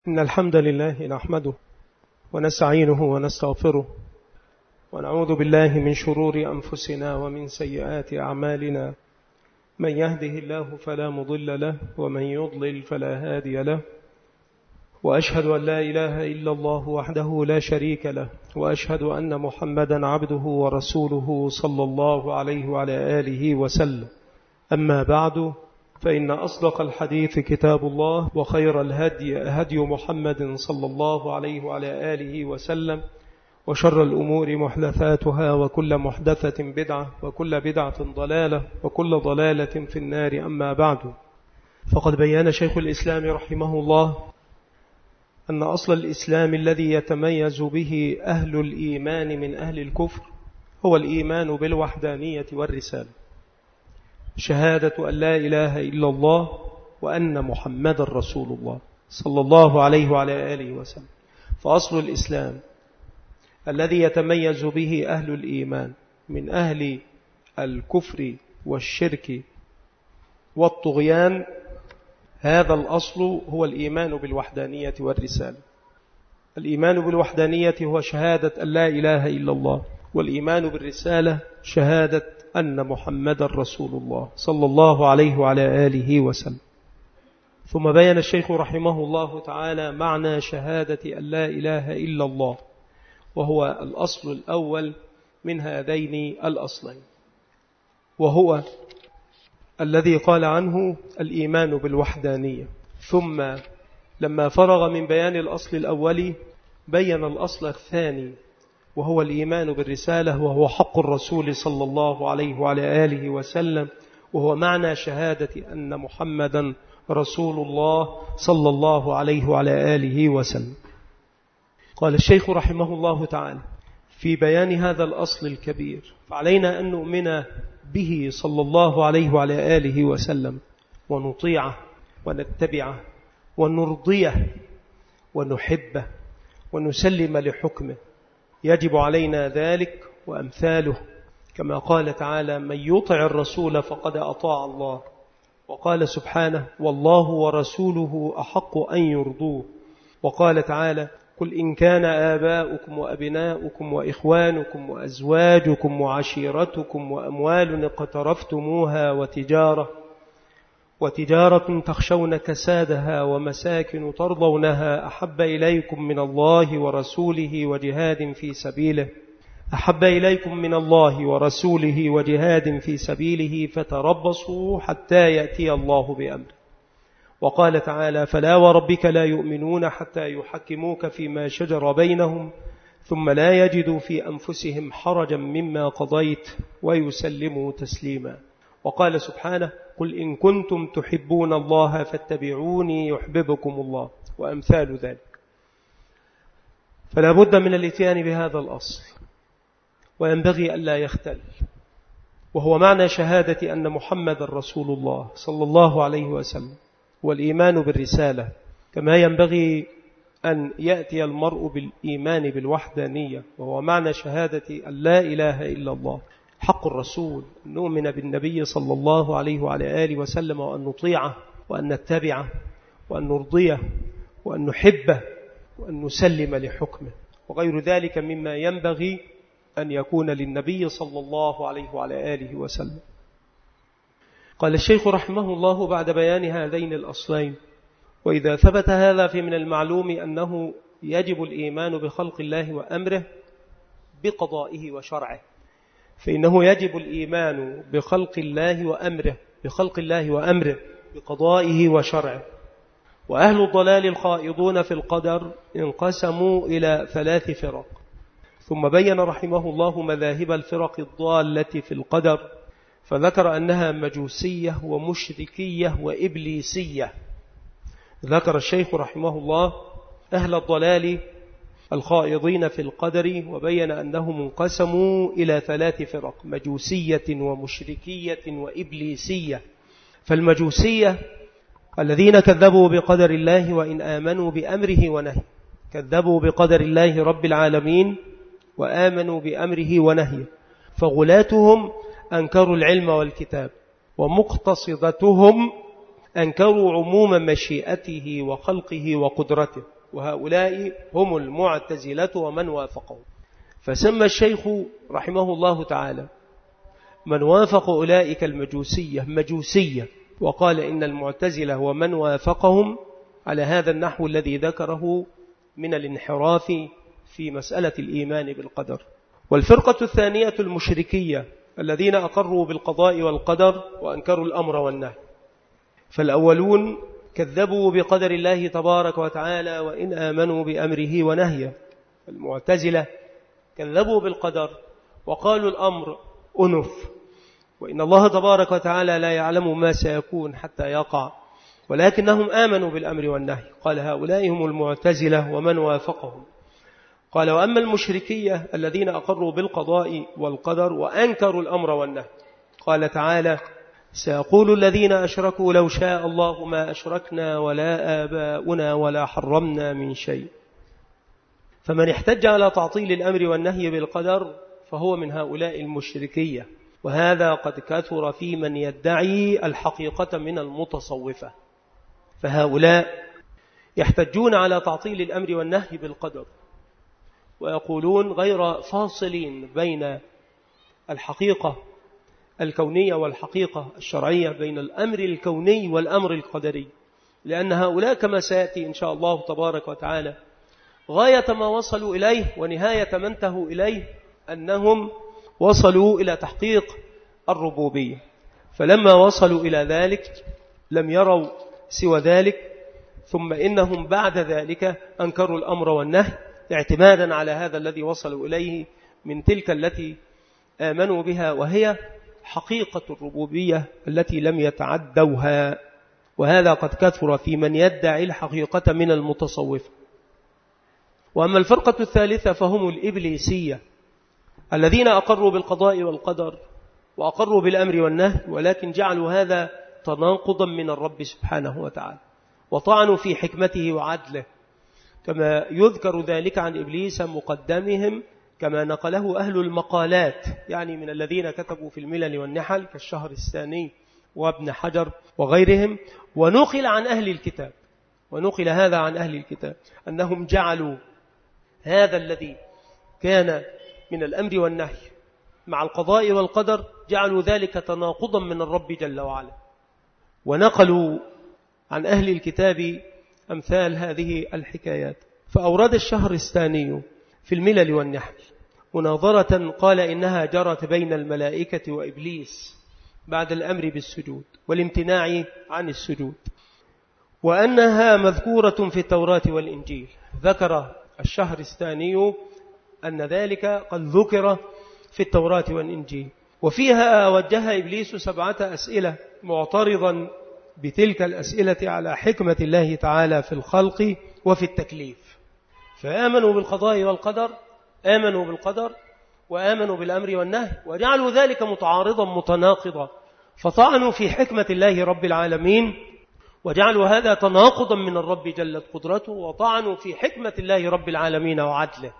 إن الحمد لله نحمده ونستعينه ونستغفره ونعوذ بالله من شرور أنفسنا ومن سيئات أعمالنا. من يهده الله فلا مضل له ومن يضلل فلا هادي له، وأشهد أن لا إله إلا الله وحده لا شريك له، وأشهد أن محمدا عبده ورسوله صلى الله عليه وعلى آله وسلم. أما بعد، فإن أصدق الحديث كتاب الله، وخير الهدي هدي محمد صلى الله عليه وعلى آله وسلم، وشر الأمور محدثاتها، وكل محدثة بدعة، وكل بدعة ضلالة، وكل ضلالة في النار. أما بعد، فقد بيّن شيخ الإسلام رحمه الله أن أصل الإسلام الذي يتميز به أهل الإيمان من أهل الكفر هو الإيمان بالوحدانية والرسالة، شهادة أن لا إله إلا الله وأن محمد رسول الله صلى الله عليه وعلى آله وسلم. فأصل الإسلام الذي يتميز به أهل الإيمان من أهل الكفر والشرك والطغيان، هذا الأصل هو الإيمان بالوحدانية والرسالة. الإيمان بالوحدانية هو شهادة أن لا إله إلا الله، والإيمان بالرسالة شهادة أن محمد رسول الله صلى الله عليه وعلى آله وسلم. ثم بيّن الشيخ رحمه الله تعالى معنى شهادة أن لا إله إلا الله، وهو الأصل الأول من هذين الأصلين، وهو الذي قال عنه الإيمان بالوحدانية. ثم لما فرغ من بيان الأصل الأول بيّن الأصل الثاني، وهو الإيمان بالرسالة، وهو حق الرسول صلى الله عليه وعلى آله وسلم، وهو معنى شهادة أن محمدا رسول الله صلى الله عليه وعلى آله وسلم. قال الشيخ رحمه الله تعالى في بيان هذا الأصل الكبير: فعلينا أن نؤمن به صلى الله عليه وعلى آله وسلم، ونطيعه ونتبعه ونرضيه ونحبه ونسلم لحكمه. يجب علينا ذلك وأمثاله، كما قال تعالى: من يطع الرسول فقد أطاع الله. وقال سبحانه: والله ورسوله أحق أن يرضوه. وقال تعالى: قل إن كان آباؤكم وأبناؤكم وإخوانكم وأزواجكم وعشيرتكم وأموال اقترفتموها وتجارة تخشون كسادها ومساكن ترضونها أحب إليكم من الله ورسوله وجهاد في سبيله فتربصوا حتى يأتي الله بأمره. وقال تعالى: فلا وربك لا يؤمنون حتى يحكموك فيما شجر بينهم ثم لا يجدوا في أنفسهم حرجا مما قضيت ويسلموا تسليما. وقال سبحانه: قل إن كنتم تحبون الله فاتبعوني يحببكم الله، وأمثال ذلك. فلا بد من الاتيان بهذا الأصل، وينبغي ألا يختل، وهو معنى شهادة أن محمد رسول الله صلى الله عليه وسلم، والإيمان بالرسالة، كما ينبغي أن يأتي المرء بالإيمان بالوحدانية، وهو معنى شهادة أن لا إله إلا الله. حق الرسول أن نؤمن بالنبي صلى الله عليه وعلى آله وسلم، وأن نطيعه وأن نتبعه وأن نرضيه وأن نحبه وأن نسلم لحكمه، وغير ذلك مما ينبغي أن يكون للنبي صلى الله عليه وعلى آله وسلم. قال الشيخ رحمه الله بعد بيان هذين الأصلين: وإذا ثبت هذا فمن المعلوم أنه يجب الإيمان بخلق الله وأمره بقضائه وشرعه. فإنه يجب الإيمان بخلق الله وأمره بقضائه وشرعه. وأهل الضلال الخائضون في القدر انقسموا إلى 3 فرق. ثم بين رحمه الله مذاهب الفرق الضالة في القدر، فذكر أنها مجوسية ومشركية وإبليسية. ذكر الشيخ رحمه الله أهل الضلال الخائضين في القدر، وبين أنهم انقسموا إلى 3 فرق: مجوسية ومشركية وإبليسية. فالمجوسية الذين كذبوا بقدر الله وإن آمنوا بأمره ونهيه، كذبوا بقدر الله رب العالمين وآمنوا بأمره ونهيه، فغلاتهم أنكروا العلم والكتاب، ومقتصدتهم أنكروا عموم مشيئته وخلقه وقدرته، وهؤلاء هم المعتزلة ومن وافقهم. فسمى الشيخ رحمه الله تعالى من وافق أولئك المجوسية مجوسية، وقال إن المعتزلة ومن وافقهم على هذا النحو الذي ذكره من الانحراف في مسألة الإيمان بالقدر. والفرقة الثانية المشركية الذين أقروا بالقضاء والقدر وأنكروا الأمر والنهي. فالأولون كذبوا بقدر الله تبارك وتعالى وإن آمنوا بأمره ونهيه. المعتزلة كذبوا بالقدر وقالوا الأمر أنف، وإن الله تبارك وتعالى لا يعلم ما سيكون حتى يقع، ولكنهم آمنوا بالأمر والنهي. قال هؤلاء هم المعتزلة ومن وافقهم. قال وأما المشركية الذين أقروا بالقضاء والقدر وأنكروا الأمر والنهي، قال تعالى سيقول الذين أشركوا لو شاء الله ما أشركنا ولا آباؤنا ولا حرمنا من شيء. فمن احتج على تعطيل الأمر والنهي بالقدر فهو من هؤلاء المشركية، وهذا قد كثر في من يدعي الحقيقة من المتصوفة. فهؤلاء يحتجون على تعطيل الأمر والنهي بالقدر ويقولون غير فاصلين بين الحقيقة الكونية والحقيقة الشرعية، بين الأمر الكوني والأمر القدري، لأن هؤلاء كما سيأتي إن شاء الله تبارك وتعالى غاية ما وصلوا إليه ونهاية ما انتهوا إليه أنهم وصلوا إلى تحقيق الربوبية. فلما وصلوا إلى ذلك لم يروا سوى ذلك، ثم إنهم بعد ذلك أنكروا الأمر والنهي اعتمادا على هذا الذي وصلوا إليه من تلك التي آمنوا بها، وهي حقيقة الربوبية التي لم يتعدوها. وهذا قد كثر في من يدعي الحقيقة من المتصوف. وأما الفرقة الثالثة فهم الإبليسية الذين أقروا بالقضاء والقدر وأقروا بالأمر والنهي، ولكن جعلوا هذا تناقضا من الرب سبحانه وتعالى، وطعنوا في حكمته وعدله، كما يذكر ذلك عن إبليس مقدمهم كما نقله أهل المقالات، يعني من الذين كتبوا في الملل والنحل كالشهر الثاني وابن حجر وغيرهم. ونقل عن أهل الكتاب، ونقل هذا عن أهل الكتاب أنهم جعلوا هذا الذي كان من الأمر والنهي مع القضاء والقدر جعلوا ذلك تناقضا من الرب جل وعلا. ونقلوا عن أهل الكتاب أمثال هذه الحكايات. فأورد الشهر الثاني في الملل والنحل مناظرة قال إنها جرت بين الملائكة وإبليس بعد الأمر بالسجود والامتناع عن السجود، وأنها مذكورة في التوراة والإنجيل. ذكر الشهر الثاني أن ذلك قد ذكر في التوراة والإنجيل، وفيها وجه إبليس 7 أسئلة معترضا بتلك الأسئلة على حكمة الله تعالى في الخلق وفي التكليف. فآمنوا بالقضاء والقدر، آمنوا بالقدر وآمنوا بالأمر والنهي، وجعلوا ذلك متعارضا متناقضا، فطعنوا في حكمة الله رب العالمين وجعلوا هذا تناقضا من الرب جلت قدرته، وطعنوا في حكمة الله رب العالمين وعدله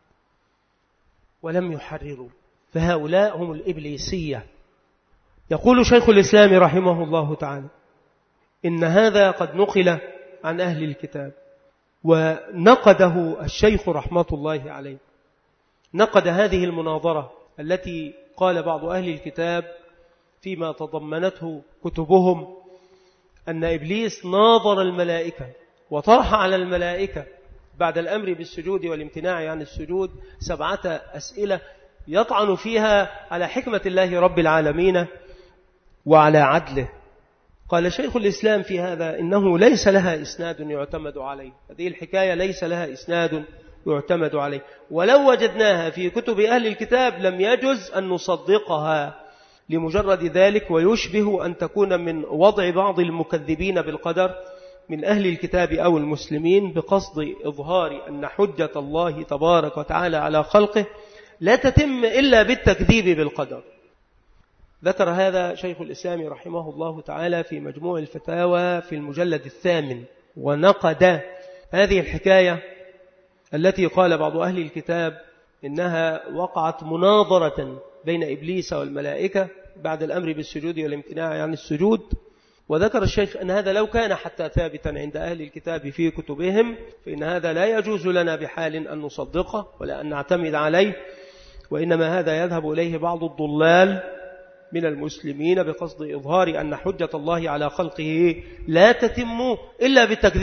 ولم يحرروا. فهؤلاء هم الإبليسية. يقول شيخ الإسلام رحمه الله تعالى إن هذا قد نقل عن أهل الكتاب، ونقده الشيخ رحمة الله عليه، نقد هذه المناظرة التي قال بعض أهل الكتاب فيما تضمنته كتبهم أن إبليس ناظر الملائكة وطرح على الملائكة بعد الأمر بالسجود والامتناع عن السجود 7 أسئلة يطعن فيها على حكمة الله رب العالمين وعلى عدله. قال شيخ الإسلام في هذا إنه ليس لها إسناد يعتمد عليه، هذه الحكاية ليس لها إسناد يعتمد عليه، ولو وجدناها في كتب أهل الكتاب لم يجز أن نصدقها لمجرد ذلك، ويشبه أن تكون من وضع بعض المكذبين بالقدر من أهل الكتاب أو المسلمين بقصد إظهار أن حجة الله تبارك وتعالى على خلقه لا تتم إلا بالتكذيب بالقدر. ذكر هذا شيخ الإسلام رحمه الله تعالى في مجموع الفتاوى في المجلد 8، ونقد هذه الحكاية التي قال بعض أهل الكتاب إنها وقعت مناظرة بين إبليس والملائكة بعد الأمر بالسجود والامتناع عن السجود، وذكر الشيخ أن هذا لو كان حتى ثابتا عند أهل الكتاب في كتبهم فإن هذا لا يجوز لنا بحال أن نصدقه ولا أن نعتمد عليه، وإنما هذا يذهب إليه بعض الضلال من المسلمين بقصد إظهار أن حجة الله على خلقه لا تتم إلا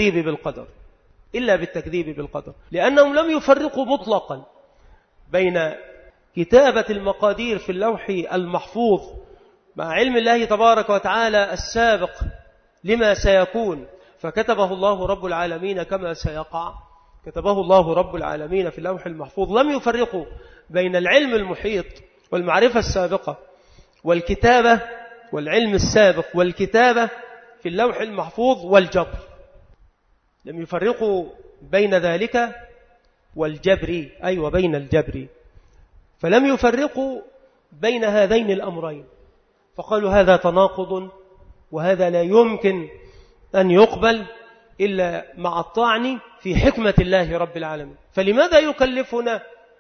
بالتكذيب بالقدر، لأنهم لم يفرقوا مطلقا بين كتابة المقادير في اللوح المحفوظ مع علم الله تبارك وتعالى السابق لما سيكون، فكتبه الله رب العالمين كما سيقع، كتبه الله رب العالمين في اللوح المحفوظ. لم يفرقوا بين العلم المحيط والمعرفة السابقة والكتابة والعلم السابق والكتابة في اللوح المحفوظ والجبر، لم يفرقوا بين ذلك والجبر، بين الجبر، فلم يفرقوا بين هذين الأمرين، فقالوا هذا تناقض وهذا لا يمكن أن يقبل إلا مع الطعن في حكمة الله رب العالمين. فلماذا يكلفنا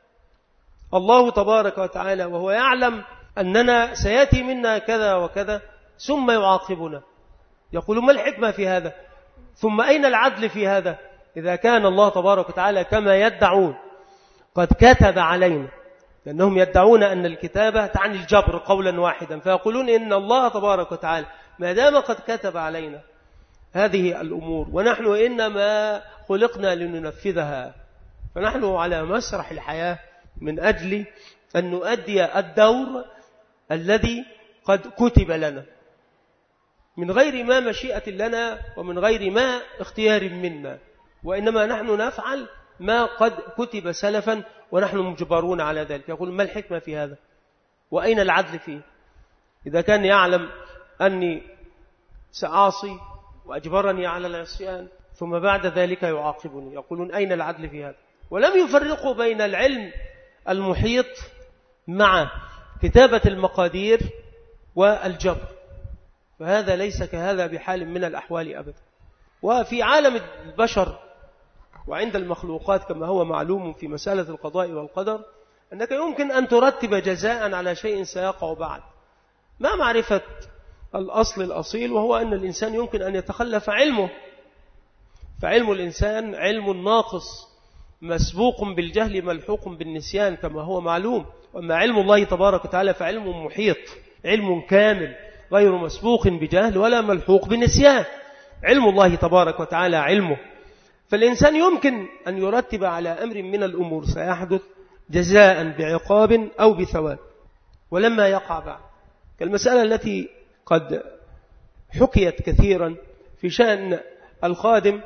الله تبارك وتعالى وهو يعلم أننا سيأتي منا كذا وكذا ثم يعاقبنا؟ يقول ما الحكمة في هذا؟ ثم أين العدل في هذا؟ إذا كان الله تبارك وتعالى كما يدعون قد كتب علينا، لأنهم يدعون أن الكتابة تعني الجبر قولا واحدا، فيقولون إن الله تبارك وتعالى ما دام قد كتب علينا هذه الأمور ونحن إنما خلقنا لننفذها، فنحن على مسرح الحياة من أجل أن نؤدي الدور الذي قد كتب لنا من غير ما مشيئة لنا ومن غير ما اختيار منا، وإنما نحن نفعل ما قد كتب سلفا ونحن مجبرون على ذلك. يقول ما الحكمة في هذا وأين العدل فيه؟ إذا كان يعلم أني سأعصي وأجبرني على العصيان ثم بعد ذلك يعاقبني، يقولون أين العدل في هذا؟ ولم يفرقوا بين العلم المحيط مع كتابة المقادير والجبر، فهذا ليس كهذا بحال من الأحوال أبدا. وفي عالم البشر وعند المخلوقات كما هو معلوم في مسألة القضاء والقدر أنك يمكن أن ترتب جزاء على شيء سيقع بعد، ما معرفة الأصل الأصيل وهو أن الإنسان يمكن أن يتخلف علمه، فعلم الإنسان علم ناقص مسبوق بالجهل ملحوق بالنسيان كما هو معلوم، وأما علم الله تبارك وتعالى فعلم محيط، علم كامل غير مسبوق بجهل ولا ملحوق بالنسيان، علم الله تبارك وتعالى علمه، فالإنسان يمكن أن يرتب على أمر من الأمور سيحدث جزاء بعقاب أو بثواب ولما يقع بعد، كالمسألة التي قد حكيت كثيرا في شأن الخادم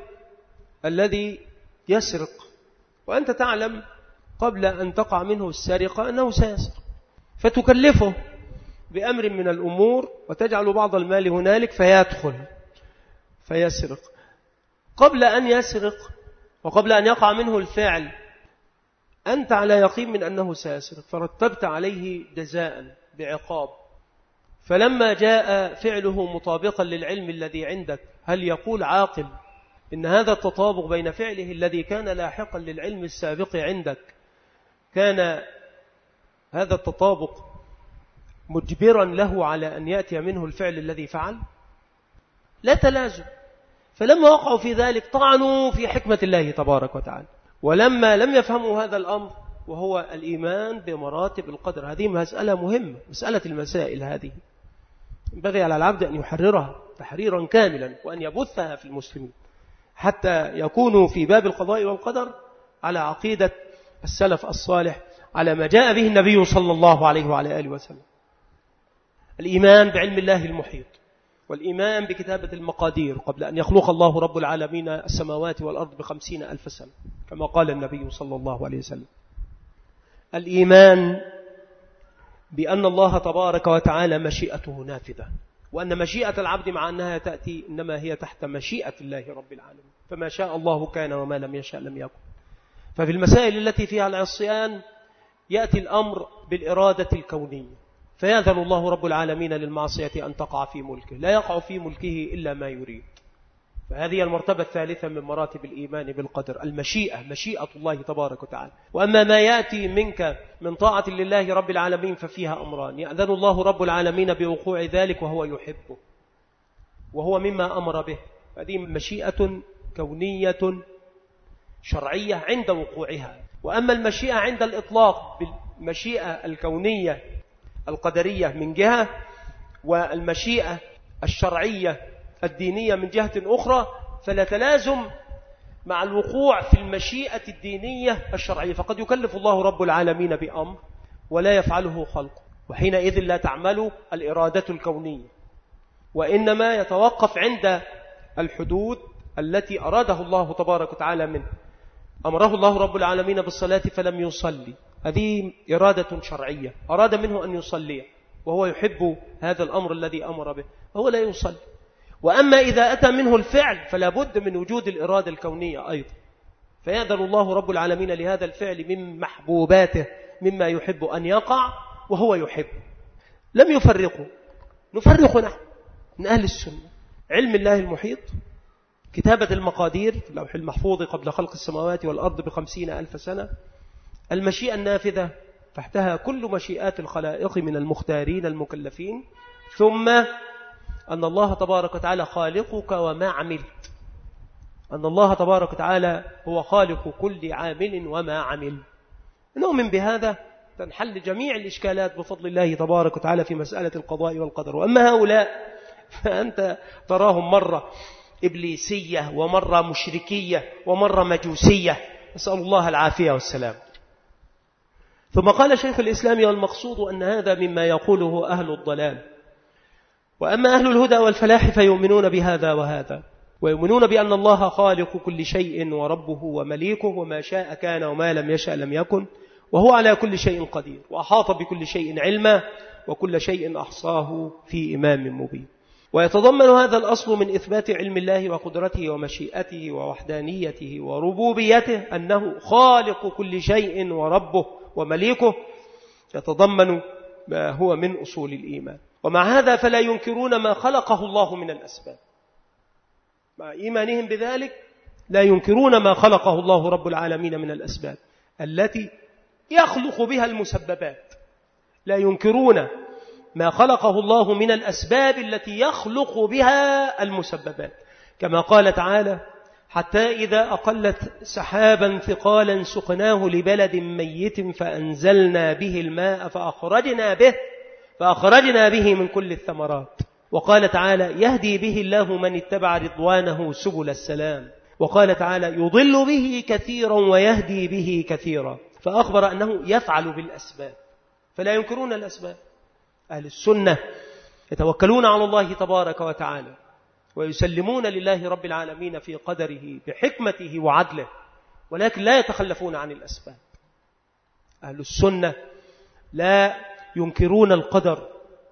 الذي يسرق وأنت تعلم قبل أن تقع منه السرقة أنه سيسرق، فتكلفه بأمر من الأمور وتجعل بعض المال هنالك فيدخل فيسرق، قبل أن يسرق وقبل أن يقع منه الفعل أنت على يقين من أنه سيسرق فرتبت عليه جزاء بعقاب، فلما جاء فعله مطابقا للعلم الذي عندك هل يقول عاقل إن هذا التطابق بين فعله الذي كان لاحقا للعلم السابق عندك كان هذا التطابق مجبرا له على أن يأتي منه الفعل الذي فعل؟ لا تلازم. فلما وقعوا في ذلك طعنوا في حكمة الله تبارك وتعالى، ولما لم يفهموا هذا الأمر وهو الإيمان بمراتب القدر، هذه مسألة مهمة، مسألة المسائل هذه ينبغي على العبد أن يحررها تحريرا كاملا وأن يبثها في المسلمين حتى يكونوا في باب القضاء والقدر على عقيدة السلف الصالح على ما جاء به النبي صلى الله عليه وعلى آله وسلم. الإيمان بعلم الله المحيط، والإيمان بكتابة المقادير قبل أن يخلق الله رب العالمين السماوات والأرض ب50,000 سنة كما قال النبي صلى الله عليه وسلم. الإيمان بأن الله تبارك وتعالى مشيئته نافذة، وأن مشيئة العبد مع أنها تأتي إنما هي تحت مشيئة الله رب العالمين، فما شاء الله كان وما لم يشاء لم يكن. ففي المسائل التي فيها العصيان يأتي الأمر بالإرادة الكونية، فيأذن الله رب العالمين للمعصية أن تقع في ملكه، لا يقع في ملكه إلا ما يريد. فهذه المرتبة الثالثة من مراتب الإيمان بالقدر، المشيئة، مشيئة الله تبارك وتعالى. وأما ما يأتي منك من طاعة لله رب العالمين ففيها أمران، يأذن الله رب العالمين بوقوع ذلك وهو يحبه، وهو مما أمر به. هذه مشيئة كونية شرعية عند وقوعها. وأما المشيئة عند الإطلاق بالمشيئة الكونية القدرية من جهة، والمشيئة الشرعية الدينية من جهة أخرى، فلا تلازم مع الوقوع في المشيئة الدينية الشرعية. فقد يكلف الله رب العالمين بأمر ولا يفعله خلقه، وحينئذ لا تعمل الإرادة الكونية، وإنما يتوقف عند الحدود التي أراده الله تبارك وتعالى منه. أمره الله رب العالمين بالصلاة فلم يصلي، هذه إرادة شرعية، أراد منه أن يصلي وهو يحب هذا الأمر الذي أمر به، فهو لا يصلي. وأما إذا أتى منه الفعل فلا بد من وجود الإرادة الكونية أيضا، فيأذن الله رب العالمين لهذا الفعل من محبوباته مما يحب أن يقع وهو يحب. لم يفرقوا، نفرق نحن من أهل السنة. علم الله المحيط، كتابة المقادير في اللوح المحفوظ قبل خلق السماوات والأرض ب50,000 سنة، المشيئة النافذة تحتها كل مشيئات الخلائق من المختارين المكلفين، ثم أن الله تبارك وتعالى خالقك وما عملت، أن الله تبارك وتعالى هو خالق كل عامل وما عمل. نؤمن بهذا تنحل جميع الإشكالات بفضل الله تبارك وتعالى في مسألة القضاء والقدر. وأما هؤلاء فأنت تراهم مرة إبليسية ومرة مشركية ومرة مجوسية، نسأل الله العافية والسلام. ثم قال شيخ الإسلام: والمقصود أن هذا مما يقوله أهل الضلال، وأما أهل الهدى والفلاح فيؤمنون بهذا وهذا، ويؤمنون بأن الله خالق كل شيء وربه ومليكه، وما شاء كان وما لم يشأ لم يكن، وهو على كل شيء قدير، وأحاط بكل شيء علما، وكل شيء أحصاه في إمام مبين. ويتضمن هذا الأصل من إثبات علم الله وقدرته ومشيئته ووحدانيته وربوبيته أنه خالق كل شيء وربه ومليكه، يتضمن ما هو من أصول الإيمان. ومع هذا فلا ينكرون ما خلقه الله من الأسباب، مع إيمانهم بذلك لا ينكرون ما خلقه الله رب العالمين من الأسباب التي يخلق بها المسببات، لا ينكرون ما خلقه الله من الأسباب التي يخلق بها المسببات، كما قال تعالى: حتى إذا أقلت سحابا ثقالا سقناه لبلد ميت فأنزلنا به الماء فأخرجنا به من كل الثمرات. وقال تعالى: يهدي به الله من اتبع رضوانه سبل السلام. وقال تعالى: يضل به كثيرا ويهدي به كثيرا. فأخبر أنه يفعل بالأسباب، فلا ينكرون الأسباب. أهل السنة يتوكلون على الله تبارك وتعالى ويسلمون لله رب العالمين في قدره بحكمته وعدله، ولكن لا يتخلفون عن الأسباب. أهل السنة لا ينكرون القدر،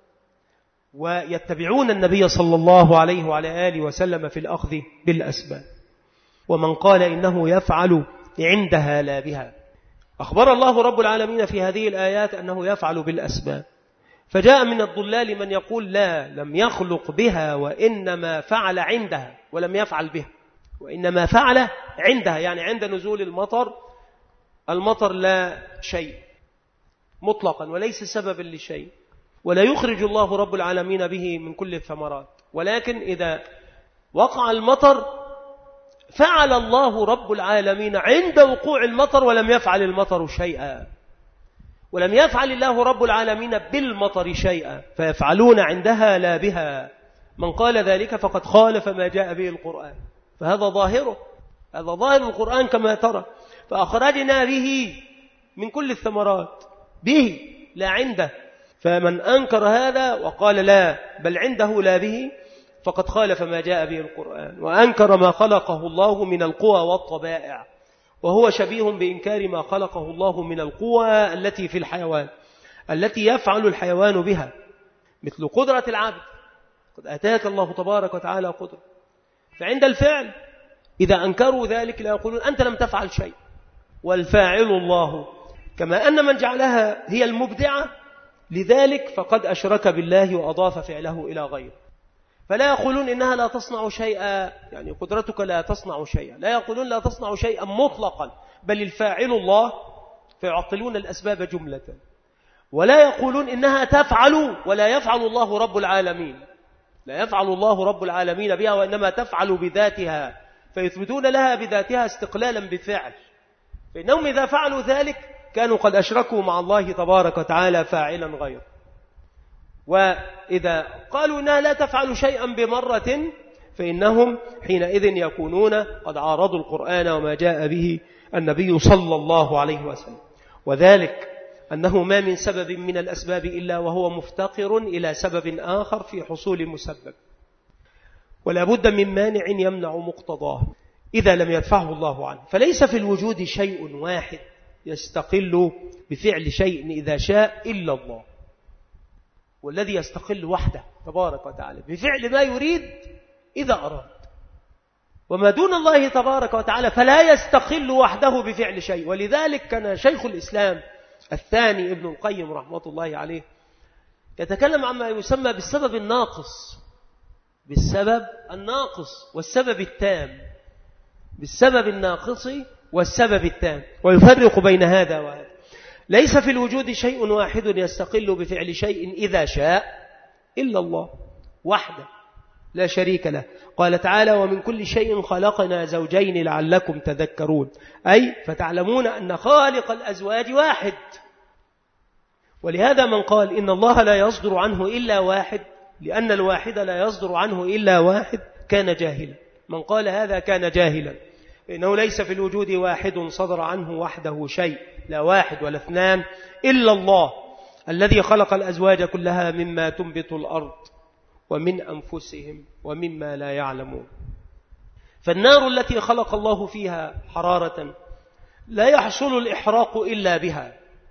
ويتبعون النبي صلى الله عليه وعلى آله وسلم في الأخذ بالأسباب. ومن قال إنه يفعل عندها لا بها، أخبر الله رب العالمين في هذه الآيات أنه يفعل بالأسباب. فجاء من الضلال من يقول: لا، لم يخلق بها وإنما فعل عندها، ولم يفعل بها، وإنما فعل عندها، يعني عند نزول المطر لا شيء مطلقا وليس سببا لشيء، ولا يخرج الله رب العالمين به من كل الثمرات، ولكن إذا وقع المطر فعل الله رب العالمين عند وقوع المطر، ولم يفعل المطر شيئا، ولم يفعل الله رب العالمين بالمطر شيئا، فيفعلون عندها لا بها. من قال ذلك فقد خالف ما جاء به القرآن، فهذا ظاهره، هذا ظاهر القرآن كما ترى. فأخرجنا به من كل الثمرات، به لا عنده. فمن أنكر هذا وقال لا بل عنده لا به فقد خالف ما جاء به القرآن، وأنكر ما خلقه الله من القوى والطبائع، وهو شبيه بإنكار ما خلقه الله من القوى التي في الحيوان، التي يفعل الحيوان بها، مثل قدرة العبد. قد أتاك الله تبارك وتعالى قدرة، فعند الفعل إذا أنكروا ذلك لا يقولون أنت لم تفعل شيء، والفاعل الله، كما أن من جعلها هي المبدعة لذلك فقد أشرك بالله وأضاف فعله إلى غيره. فلا يقولون إنها لا تصنع شيئا، يعني قدرتك لا تصنع شيئا، لا يقولون لا تصنع شيئا مطلقا، بل الفاعل الله، فيعطلون الأسباب جملة. ولا يقولون إنها تفعل ولا يفعل الله رب العالمين، لا يفعل الله رب العالمين بها، وإنما تفعل بذاتها، فيثبتون لها بذاتها استقلالا بفعل. فإنهم إذا فعلوا ذلك كانوا قد أشركوا مع الله تبارك وتعالى فاعلا غيره. وإذا قالوا إنها لا تفعل شيئا بمرة فإنهم حينئذ يكونون قد عارضوا القرآن وما جاء به النبي صلى الله عليه وسلم. وذلك أنه ما من سبب من الأسباب إلا وهو مفتقر إلى سبب آخر في حصول المسبب، ولا بد من مانع يمنع مقتضاه إذا لم يدفعه الله عنه. فليس في الوجود شيء واحد يستقل بفعل شيء إذا شاء إلا الله، والذي يستقل وحده تبارك وتعالى بفعل ما يريد إذا أراد، وما دون الله تبارك وتعالى فلا يستقل وحده بفعل شيء. ولذلك كان شيخ الإسلام الثاني ابن القيم رحمة الله عليه يتكلم عما يسمى بالسبب الناقص، بالسبب الناقص والسبب التام، بالسبب الناقص والسبب التام، ويفرق بين هذا وهذا. ليس في الوجود شيء واحد يستقل بفعل شيء إذا شاء إلا الله وحده لا شريك له. قال تعالى: ومن كل شيء خلقنا زوجين لعلكم تذكرون، أي فتعلمون أن خالق الأزواج واحد. ولهذا من قال إن الله لا يصدر عنه إلا واحد، لأن الواحد لا يصدر عنه إلا واحد، كان جاهلا. من قال هذا كان جاهلا، إنه ليس في الوجود واحد صدر عنه وحده شيء، لا واحد ولا اثنان، إلا الله الذي خلق الأزواج كلها مما تنبت الأرض ومن أنفسهم ومما لا يعلمون. فالنار التي خلق الله فيها حرارة لا يحصل الإحراق إلا بها،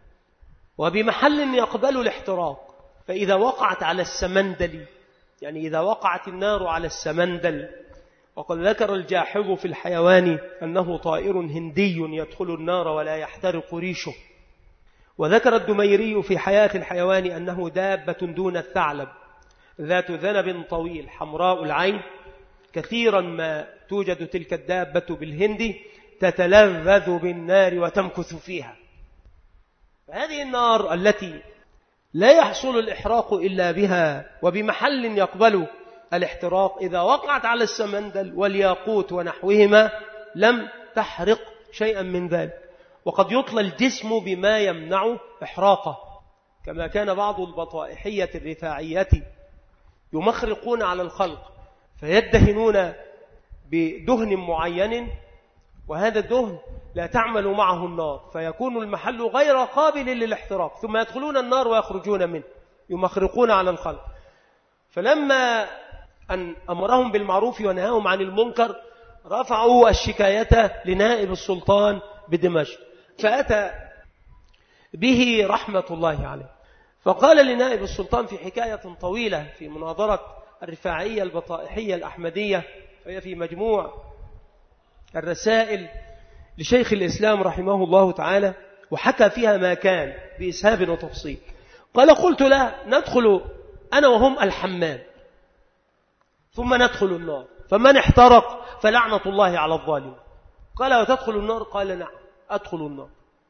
وبمحل يقبل الاحتراق. فإذا وقعت على السمندل، يعني إذا وقعت النار على السمندل، وقد ذكر الجاحظ في الحيوان أنه طائر هندي يدخل النار ولا يحترق ريشه، وذكر الدميري في حياة الحيوان أنه دابة دون الثعلب ذات ذنب طويل حمراء العين، كثيرا ما توجد تلك الدابة بالهند تتلذذ بالنار وتمكث فيها. فهذه النار التي لا يحصل الإحراق إلا بها وبمحل يقبل الاحتراق، إذا وقعت على السمندل والياقوت ونحوهما لم تحرق شيئا من ذلك، وقد يطلى الجسم بما يمنع إحراقه، كما كان بعض البطائحية الرفاعية يمخرقون على الخلق فيدهنون بدهن معين، وهذا الدهن لا تعمل معه النار، فيكون المحل غير قابل للاحتراق، ثم يدخلون النار ويخرجون منه يمخرقون على الخلق. فلما أن أمرهم بالمعروف ونهاهم عن المنكر رفعوا الشكاية لنائب السلطان بدمشق، فأتى به رحمة الله عليه، فقال لنائب السلطان في حكاية طويلة في مناظرة الرفاعية البطائحية الأحمدية، وهي في مجموع الرسائل لشيخ الإسلام رحمه الله تعالى، وحكى فيها ما كان بإسهاب وتفصيل. قال: قلت له: ندخل أنا وهم الحمام ثم ندخل النار، فمن احترق فلعنة الله على الظالم. قال: وتدخل النار؟ قال: نعم أدخل النار.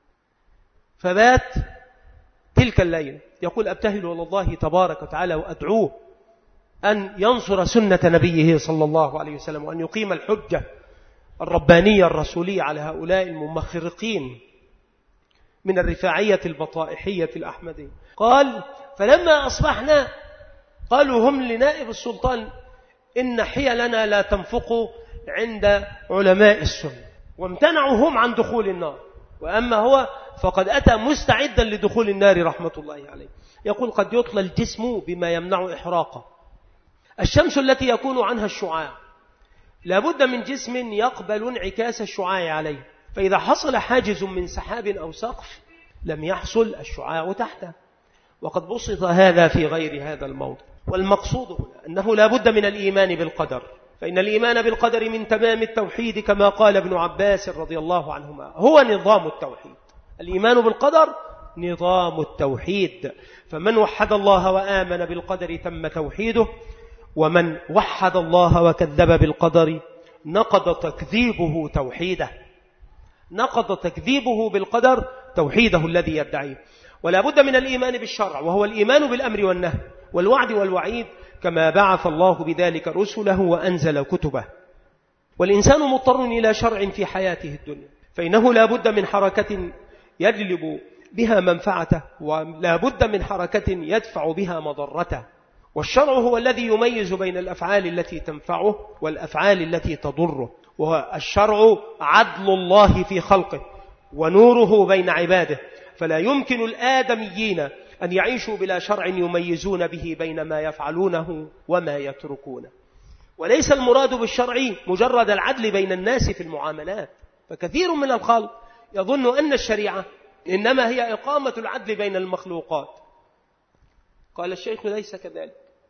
فبات تلك الليلة يقول: أبتهل إلى الله تبارك وتعالى وأدعوه أن ينصر سنة نبيه صلى الله عليه وسلم، وأن يقيم الحجة الربانية الرسولية على هؤلاء الممخرقين من الرفاعية البطائحية الأحمدية. قال: فلما أصبحنا قالوا هم لنائب السلطان: إن حيلنا لا تنفق عند علماء السنة، وامتنعوا هم عن دخول النار، وأما هو فقد أتى مستعدا لدخول النار رحمة الله عليه. يقول: قد يطلى الجسم بما يمنع إحراقه. الشمس التي يكون عنها الشعاع لابد من جسم يقبل انعكاس الشعاع عليه، فإذا حصل حاجز من سحاب أو سقف لم يحصل الشعاع تحته، وقد بسط هذا في غير هذا الموضع. والمقصود هنا أنه لا بد من الإيمان بالقدر، فإن الإيمان بالقدر من تمام التوحيد، كما قال ابن عباس رضي الله عنهما: هو نظام التوحيد. الإيمان بالقدر نظام التوحيد، فمن وحد الله وآمن بالقدر تم توحيده، ومن وحد الله وكذب بالقدر نقض تكذيبه توحيده، نقض تكذيبه بالقدر توحيده الذي يدعيه. ولا بد من الإيمان بالشرع، وهو الإيمان بالأمر والنهي والوعد والوعيد، كما بعث الله بذلك رسله وأنزل كتبه. والإنسان مضطر إلى شرع في حياته الدنيا، فإنه لا بد من حركة يجلب بها منفعته، ولا بد من حركة يدفع بها مضرته. والشرع هو الذي يميز بين الأفعال التي تنفعه والأفعال التي تضره، والشرع عدل الله في خلقه ونوره بين عباده، فلا يمكن الآدميين أن يعيشوا بلا شرع يميزون به بين ما يفعلونه وما يتركونه. وليس المراد بالشرع مجرد العدل بين الناس في المعاملات، فكثير من الخلق يظن أن الشريعة إنما هي إقامة العدل بين المخلوقات. قال الشيخ: ليس كذلك،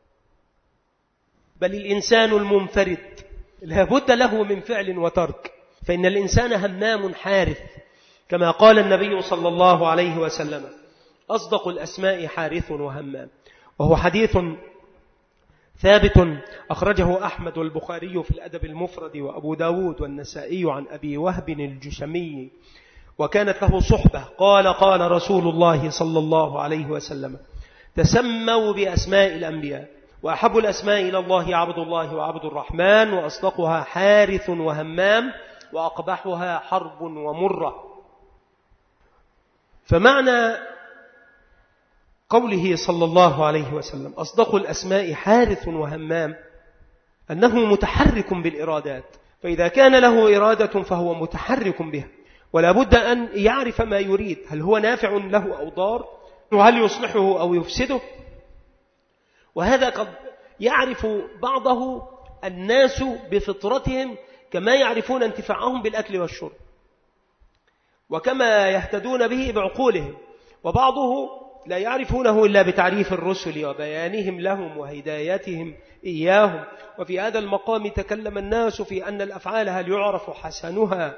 بل الإنسان المنفرد لا بد له من فعل وترك، فإن الإنسان همام حارث، كما قال النبي صلى الله عليه وسلم: أصدق الأسماء حارث وهمام. وهو حديث ثابت أخرجه أحمد والبخاري في الأدب المفرد وأبو داود والنسائي عن أبي وهب الجشمي، وكانت له صحبة. قال: قال رسول الله صلى الله عليه وسلم: تسموا بأسماء الأنبياء، وأحب الأسماء إلى الله عبد الله وعبد الرحمن، وأصدقها حارث وهمام، وأقبحها حرب ومرة. فمعنى قوله صلى الله عليه وسلم أصدق الأسماء حارث وهمام أنه متحرك بالإرادات، فإذا كان له إرادة فهو متحرك بها، ولا بد أن يعرف ما يريد، هل هو نافع له أو ضار، وهل يصلحه أو يفسده. وهذا قد يعرف بعضه الناس بفطرتهم كما يعرفون انتفاعهم بالأكل والشرب، وكما يهتدون به بعقولهم، وبعضه لا يعرفونه إلا بتعريف الرسل وبيانهم لهم وهدايتهم إياهم. وفي هذا المقام تكلم الناس في أن الأفعال هل يعرف حسنها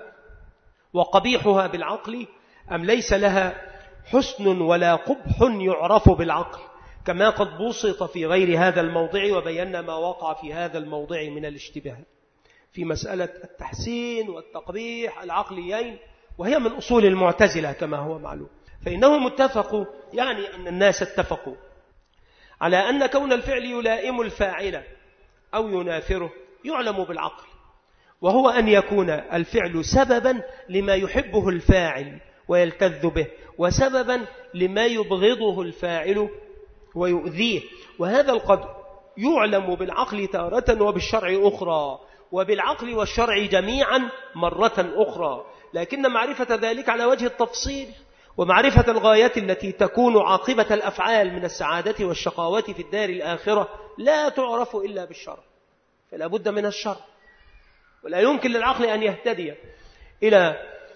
وقبيحها بالعقل أم ليس لها حسن ولا قبح يعرف بالعقل، كما قد بسط في غير هذا الموضع، وبينا ما وقع في هذا الموضع من الاشتباه في مسألة التحسين والتقبيح العقليين، وهي من أصول المعتزلة كما هو معلوم. فإنهم اتفقوا، يعني أن الناس اتفقوا على أن كون الفعل يلائم الفاعل أو ينافره يعلم بالعقل، وهو أن يكون الفعل سببا لما يحبه الفاعل ويلتذ به، وسببا لما يبغضه الفاعل ويؤذيه. وهذا القدر يعلم بالعقل تارة وبالشرع أخرى، وبالعقل والشرع جميعا مرة أخرى، لكن معرفة ذلك على وجه التفصيل ومعرفة الغاية التي تكون عاقبة الأفعال من السعادة والشقاوة في الدار الآخرة لا تعرف إلا بالشرع، فلا بد من الشرع. ولا يمكن للعقل أن يهتدي إلى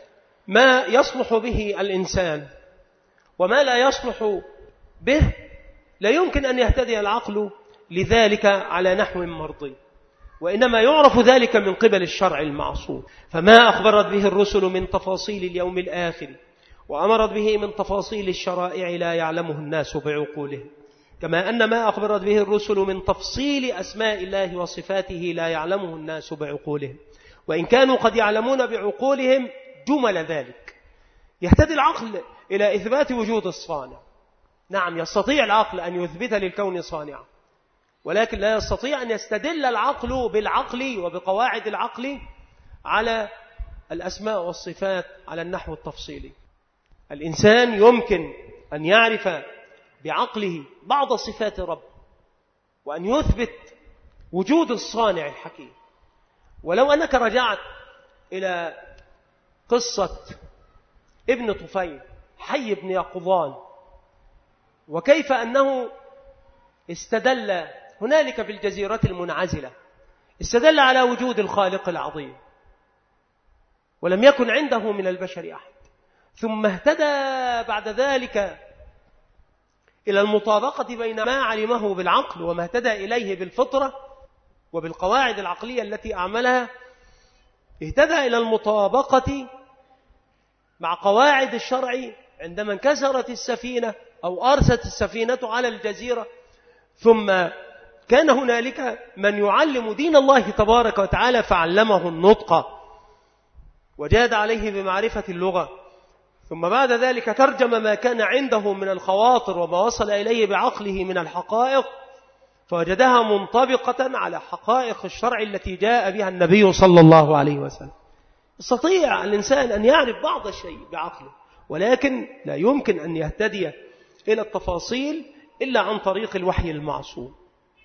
ما يصلح به الإنسان وما لا يصلح به، لا يمكن أن يهتدي العقل لذلك على نحو مرضي، وإنما يعرف ذلك من قبل الشرع المعصوم. فما أخبرت به الرسل من تفاصيل اليوم الآخر وأمرت به من تفاصيل الشرائع لا يعلمه الناس بعقولهم، كما أن ما أخبرت به الرسل من تفصيل أسماء الله وصفاته لا يعلمه الناس بعقولهم، وإن كانوا قد يعلمون بعقولهم جمل ذلك. يهتدي العقل إلى إثبات وجود الصانع، نعم يستطيع العقل أن يثبت للكون صانعا، ولكن لا يستطيع أن يستدل العقل بالعقل وبقواعد العقل على الأسماء والصفات على النحو التفصيلي. الإنسان يمكن أن يعرف بعقله بعض صفات رب، وأن يثبت وجود الصانع الحكيم. ولو أنك رجعت إلى قصة ابن طفيل حي بن يقظان، وكيف أنه استدل هنالك في الجزيرة المنعزلة، استدل على وجود الخالق العظيم ولم يكن عنده من البشر أحد، ثم اهتدى بعد ذلك إلى المطابقة بين ما علمه بالعقل وما اهتدى إليه بالفطرة وبالقواعد العقلية التي أعملها. اهتدى إلى المطابقة مع قواعد الشرع عندما انكسرت السفينة أو أرست السفينة على الجزيرة، ثم كان هنالك من يعلم دين الله تبارك وتعالى فعلمه النطق وجاد عليه بمعرفة اللغة، ثم بعد ذلك ترجم ما كان عنده من الخواطر وما وصل إليه بعقله من الحقائق، فوجدها منطبقة على حقائق الشرع التي جاء بها النبي صلى الله عليه وسلم. يستطيع الإنسان أن يعرف بعض الشيء بعقله، ولكن لا يمكن أن يهتدي إلى التفاصيل إلا عن طريق الوحي المعصوم.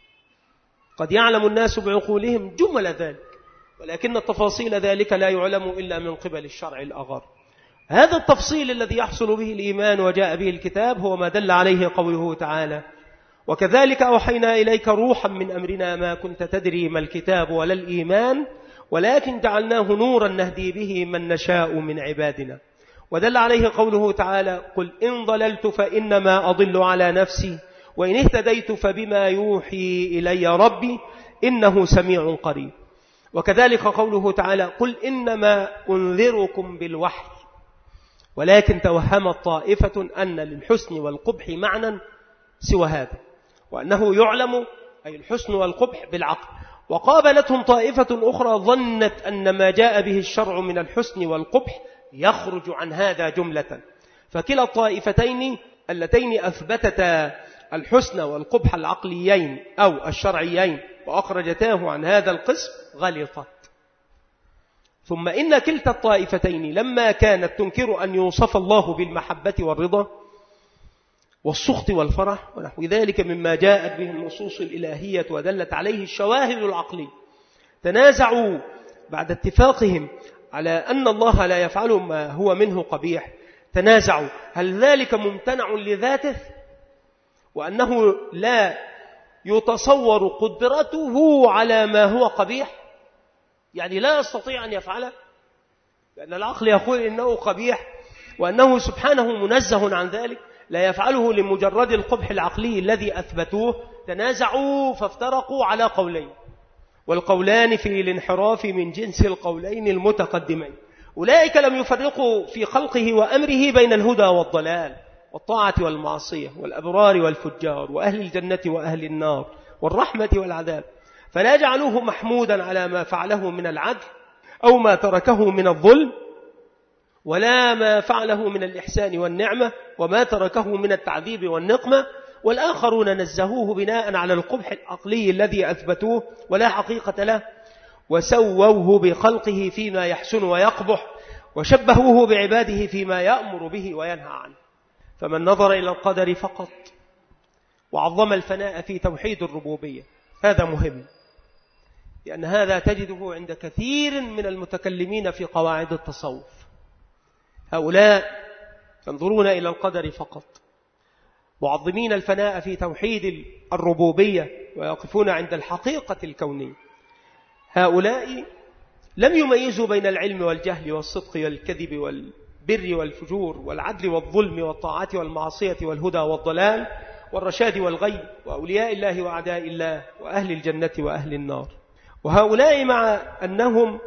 قد يعلم الناس بعقولهم جمل ذلك، ولكن التفاصيل ذلك لا يعلم إلا من قبل الشرع الأغر. هذا التفصيل الذي يحصل به الإيمان وجاء به الكتاب هو ما دل عليه قوله تعالى: وكذلك أوحينا إليك روحا من أمرنا ما كنت تدري ما الكتاب ولا الإيمان ولكن جعلناه نورا نهدي به من نشاء من عبادنا. ودل عليه قوله تعالى: قل إن ضللت فإنما أضل على نفسي وإن اهتديت فبما يوحي إلي ربي إنه سميع قريب. وكذلك قوله تعالى: قل إنما أنذركم بالوحي ولكن توهمت طائفة أن للحسن والقبح معنى سوى هذا، وأنه يعلم أي الحسن والقبح بالعقل. وقابلتهم طائفة أخرى ظنت أن ما جاء به الشرع من الحسن والقبح يخرج عن هذا جملة، فكلا الطائفتين اللتين أثبتتا الحسن والقبح العقليين أو الشرعيين وأخرجتاه عن هذا القسم غلطت. ثم إن كلتا الطائفتين لما كانت تنكر أن يوصف الله بالمحبة والرضا والسخط والفرح ونحو ذلك مما جاءت به النصوص الإلهية ودلت عليه الشواهد العقلية، تنازعوا بعد اتفاقهم على أن الله لا يفعل ما هو منه قبيح. تنازعوا هل ذلك ممتنع لذاته وأنه لا يتصور قدرته على ما هو قبيح، يعني لا يستطيع أن يفعله، لأن العقل يقول إنه قبيح وأنه سبحانه منزه عن ذلك، لا يفعله لمجرد القبح العقلي الذي أثبتوه. تنازعوا فافترقوا على قولين، والقولان في الانحراف من جنس القولين المتقدمين. أولئك لم يفرقوا في خلقه وأمره بين الهدى والضلال والطاعة والمعصية والأبرار والفجار وأهل الجنة وأهل النار والرحمة والعذاب، فلا جعلوه محمودا على ما فعله من العدل أو ما تركه من الظلم، ولا ما فعله من الإحسان والنعمة وما تركه من التعذيب والنقمة. والآخرون نزهوه بناء على القبح العقلي الذي أثبتوه ولا حقيقة له، وسووه بخلقه فيما يحسن ويقبح، وشبهوه بعباده فيما يأمر به وينهى عنه. فمن نظر إلى القدر فقط وعظم الفناء في توحيد الربوبية هذا مهم، لأن هذا تجده عند كثير من المتكلمين في قواعد التصوف. هؤلاء ينظرون إلى القدر فقط معظمين الفناء في توحيد الربوبية ويقفون عند الحقيقة الكونية. هؤلاء لم يميزوا بين العلم والجهل والصدق والكذب والبر والفجور والعدل والظلم والطاعة والمعصية والهدى والضلال والرشاد والغي وأولياء الله وأعداء الله وأهل الجنة وأهل النار. وهؤلاء مع أنهم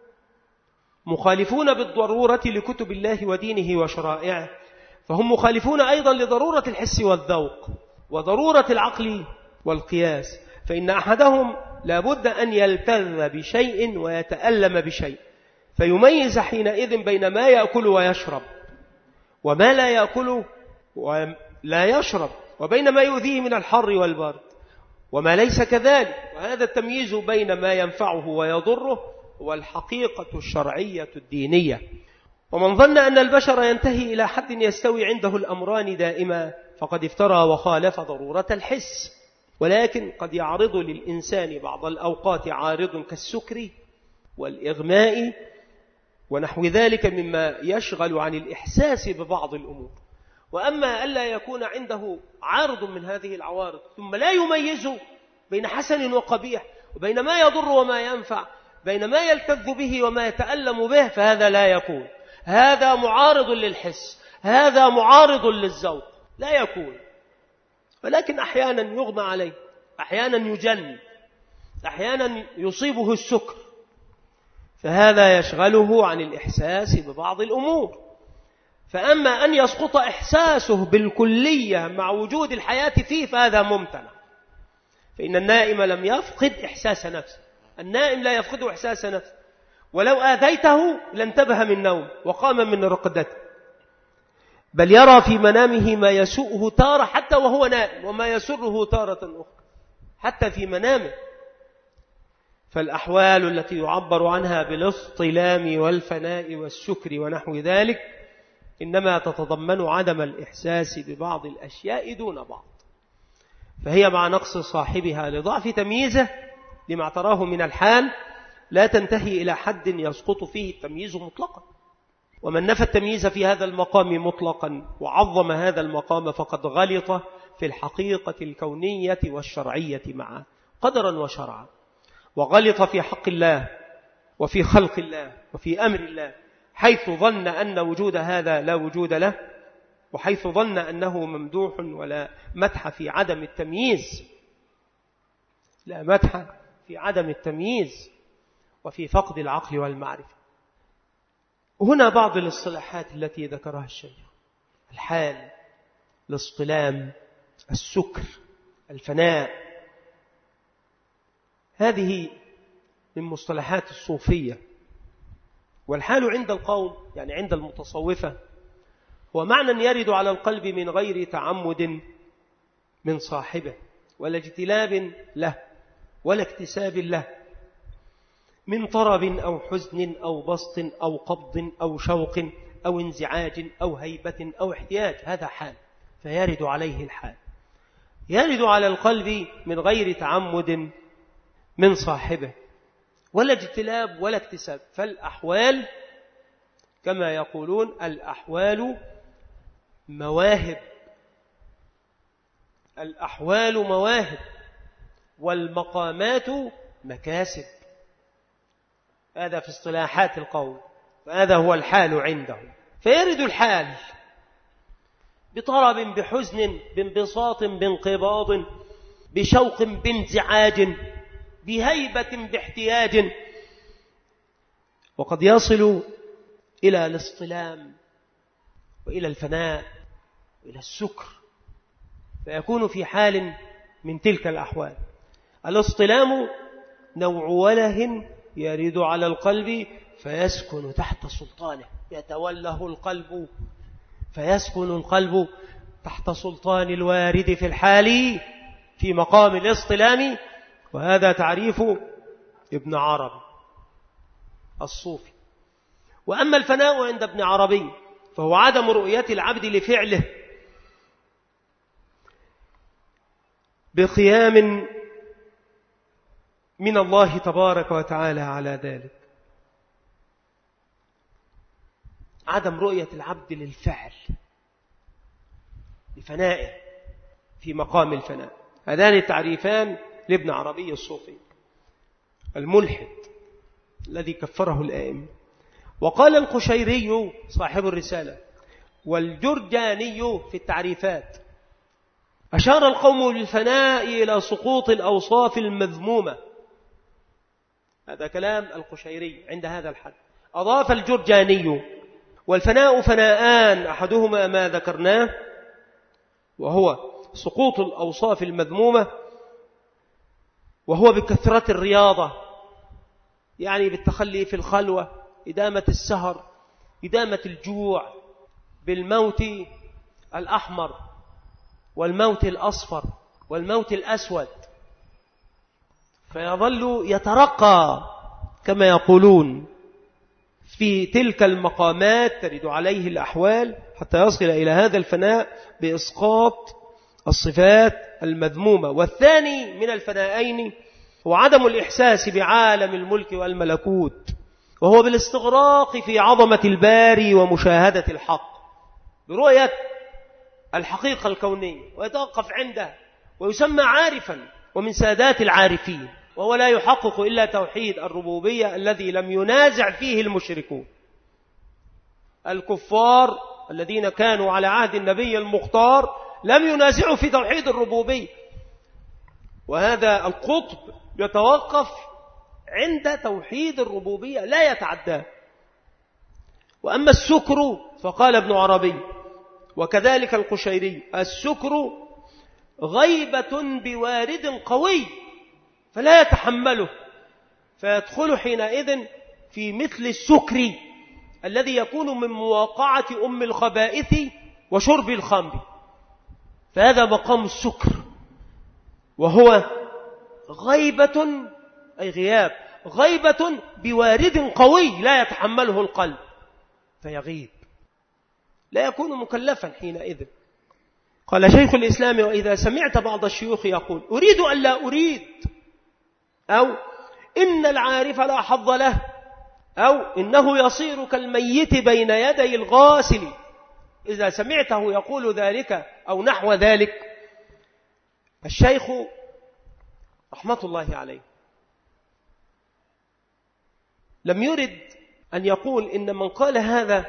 مخالفون بالضرورة لكتب الله ودينه وشرائعه، فهم مخالفون أيضا لضرورة الحس والذوق وضرورة العقل والقياس، فإن أحدهم لابد أن يلتذ بشيء ويتألم بشيء فيميز حينئذ بين ما يأكل ويشرب وما لا يأكل ولا يشرب، وبين ما يؤذيه من الحر والبرد وما ليس كذلك. وهذا التمييز بين ما ينفعه ويضره هو الحقيقة الشرعية الدينية. ومن ظن أن البشر ينتهي إلى حد يستوي عنده الأمران دائما فقد افترى وخالف ضرورة الحس. ولكن قد يعرض للإنسان بعض الأوقات عارض كالسكر والإغماء ونحو ذلك مما يشغل عن الإحساس ببعض الأمور. وأما ألا يكون عنده عارض من هذه العوارض ثم لا يميز بين حسن وقبيح وبين ما يضر وما ينفع، بين ما يلتذ به وما يتألم به، فهذا لا يكون. هذا معارض للحس، هذا معارض للذوق، لا يكون. ولكن أحيانا يغمى عليه، أحيانا يجن، أحيانا يصيبه السكر، فهذا يشغله عن الإحساس ببعض الأمور. فأما أن يسقط إحساسه بالكلية مع وجود الحياة فيه فهذا ممتنع، فإن النائم لم يفقد إحساس نفسه، النائم لا يفقد إحساس نفسه، ولو آذيته لانتبه من نوم وقام من رقدته، بل يرى في منامه ما يسوءه تارة حتى وهو نائم وما يسره تارة أخرى، حتى في منامه. فالأحوال التي يعبر عنها بالاصطلام والفناء والسكر ونحو ذلك إنما تتضمن عدم الإحساس ببعض الأشياء دون بعض، فهي مع نقص صاحبها لضعف تمييزه لما اعتراه من الحال لا تنتهي إلى حد يسقط فيه التمييز مطلقا. ومن نفى التمييز في هذا المقام مطلقا وعظم هذا المقام فقد غلط في الحقيقة الكونية والشرعية معا قدرا وشرعا، وغلط في حق الله وفي خلق الله وفي أمر الله، حيث ظن أن وجود هذا لا وجود له، وحيث ظن أنه ممدوح ولا مدح في عدم التمييز، لا مدح في عدم التمييز وفي فقد العقل والمعرفة. هنا بعض الاصطلاحات التي ذكرها الشيخ: الحال، الاصطلام، السكر، الفناء، هذه من مصطلحات الصوفية. والحال عند القوم يعني عند المتصوفة هو معنى يرد على القلب من غير تعمد من صاحبه ولا اجتلاب له ولا اكتساب له، من طرب أو حزن أو بسط أو قبض أو شوق أو انزعاج أو هيبة أو احتياج، هذا حال، فيرد عليه الحال، يرد على القلب من غير تعمد من صاحبه ولا اجتلاب ولا اكتساب. فالأحوال كما يقولون الأحوال مواهب، الأحوال مواهب والمقامات مكاسب، هذا في اصطلاحات القوم، فهذا هو الحال عندهم. فيرد الحال بطرب، بحزن، بانبساط، بانقباض، بشوق، بانزعاج، بهيبة، باحتياج، وقد يصل إلى الاصطلام وإلى الفناء وإلى السكر، فيكون في حال من تلك الأحوال. الاصطلام نوع وله يرد على القلب فيسكن تحت سلطانه، يتوله القلب فيسكن القلب تحت سلطان الوارد في الحال في مقام الاصطلام، وهذا تعريف ابن عربي الصوفي. وأما الفناء عند ابن عربي فهو عدم رؤية العبد لفعله بقيام من الله تبارك وتعالى على ذلك، عدم رؤية العبد للفعل لفنائه في مقام الفناء. هذان التعريفان لابن عربي الصوفي الملحد الذي كفره الآئمة. وقال القشيري صاحب الرسالة والجرجاني في التعريفات: أشار القوم للفناء إلى سقوط الأوصاف المذمومة. هذا كلام القشيري عند هذا الحد. أضاف الجرجاني: والفناء فناءان، أحدهما ما ذكرناه وهو سقوط الأوصاف المذمومة، وهو بكثرة الرياضة، يعني بالتخلي في الخلوة، إدامة السهر، إدامة الجوع، بالموت الأحمر والموت الأصفر والموت الأسود، فيظل يترقى كما يقولون في تلك المقامات ترد عليه الأحوال حتى يصل إلى هذا الفناء بإسقاط الصفات المذمومة. والثاني من الفنائين هو عدم الإحساس بعالم الملك والملكوت، وهو بالاستغراق في عظمة الباري ومشاهدة الحق برؤية الحقيقة الكونية ويتوقف عندها، ويسمى عارفا ومن سادات العارفين، وهو لا يحقق إلا توحيد الربوبية الذي لم ينازع فيه المشركون. الكفار الذين كانوا على عهد النبي المختار لم ينازعوا في توحيد الربوبية، وهذا القطب يتوقف عند توحيد الربوبية لا يتعداه. وأما السكر فقال ابن عربي وكذلك القشيري: السكر غيبة بوارد قوي فلا يتحمله، فيدخل حينئذ في مثل السكر الذي يكون من مواقعة أم الخبائث وشرب الخمر، فهذا مقام السكر، وهو غيبة أي غياب، غيبة بوارد قوي لا يتحمله القلب فيغيب، لا يكون مكلفا حينئذ. قال شيخ الإسلام: وإذا سمعت بعض الشيوخ يقول أريد أن لا أريد، أو إن العارف لا حظ له، أو إنه يصير كالميت بين يدي الغاسل، إذا سمعته يقول ذلك أو نحو ذلك، الشيخ رحمة الله عليه لم يرد أن يقول إن من قال هذا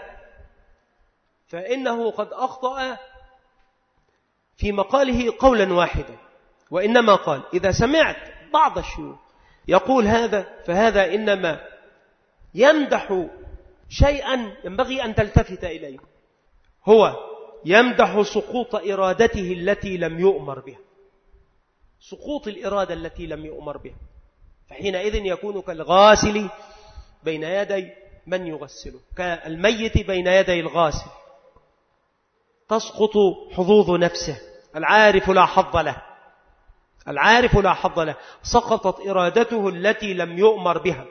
فإنه قد أخطأ في مقاله قولا واحدا، وإنما قال إذا سمعت بعض الشيوخ يقول هذا فهذا إنما يمدح شيئا ينبغي أن تلتفت إليه، هو يمدح سقوط إرادته التي لم يؤمر بها، سقوط الإرادة التي لم يؤمر بها، فحينئذ يكون كالغاسل بين يدي من يغسله، كالميت بين يدي الغاسل، تسقط حظوظ نفسه. العارف لا حظ له، العارف لا حظ له، سقطت إرادته التي لم يؤمر بها،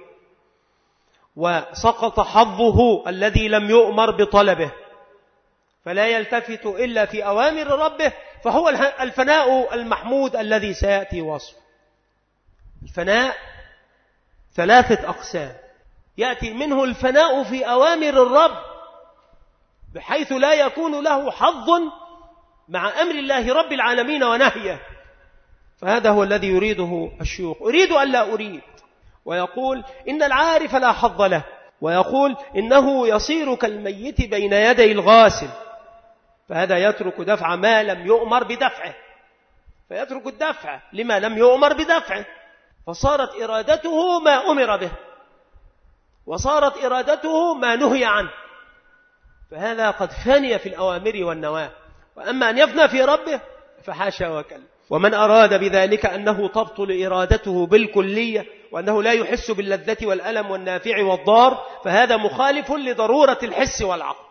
وسقط حظه الذي لم يؤمر بطلبه، فلا يلتفت إلا في أوامر ربه، فهو الفناء المحمود الذي سيأتي وصفه. الفناء ثلاثة أقسام، يأتي منه الفناء في أوامر الرب بحيث لا يكون له حظ مع أمر الله رب العالمين ونهيه، فهذا هو الذي يريده الشيوخ. أريد أن لا أريد، ويقول إن العارف لا حظ له، ويقول إنه يصير كالميت بين يدي الغاسل، فهذا يترك دفع ما لم يؤمر بدفعه، فيترك الدفع لما لم يؤمر بدفعه، فصارت إرادته ما أمر به، وصارت إرادته ما نهي عنه، فهذا قد فني في الأوامر والنواهي. وأما أن يفنى في ربه فحاشا وكلا. ومن أراد بذلك أنه تبطل إرادته بالكلية، وأنه لا يحس باللذة والألم والنافع والضار، فهذا مخالف لضرورة الحس والعقل.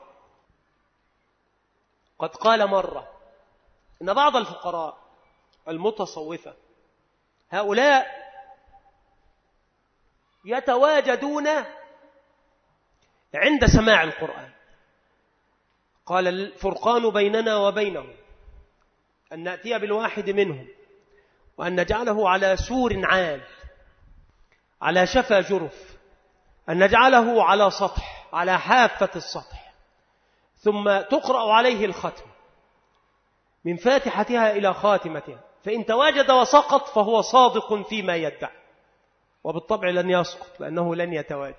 قد قال مرة إن بعض الفقراء المتصوفة هؤلاء يتواجدون عند سماع القرآن، قال الفرقان بيننا وبينهم أن نأتي بالواحد منهم وأن نجعله على سور عال على شفا جرف، أن نجعله على سطح، على حافة السطح، ثم تقرأ عليه الختم من فاتحتها إلى خاتمتها، فإن تواجد وسقط فهو صادق فيما يدعي، وبالطبع لن يسقط لأنه لن يتواجد.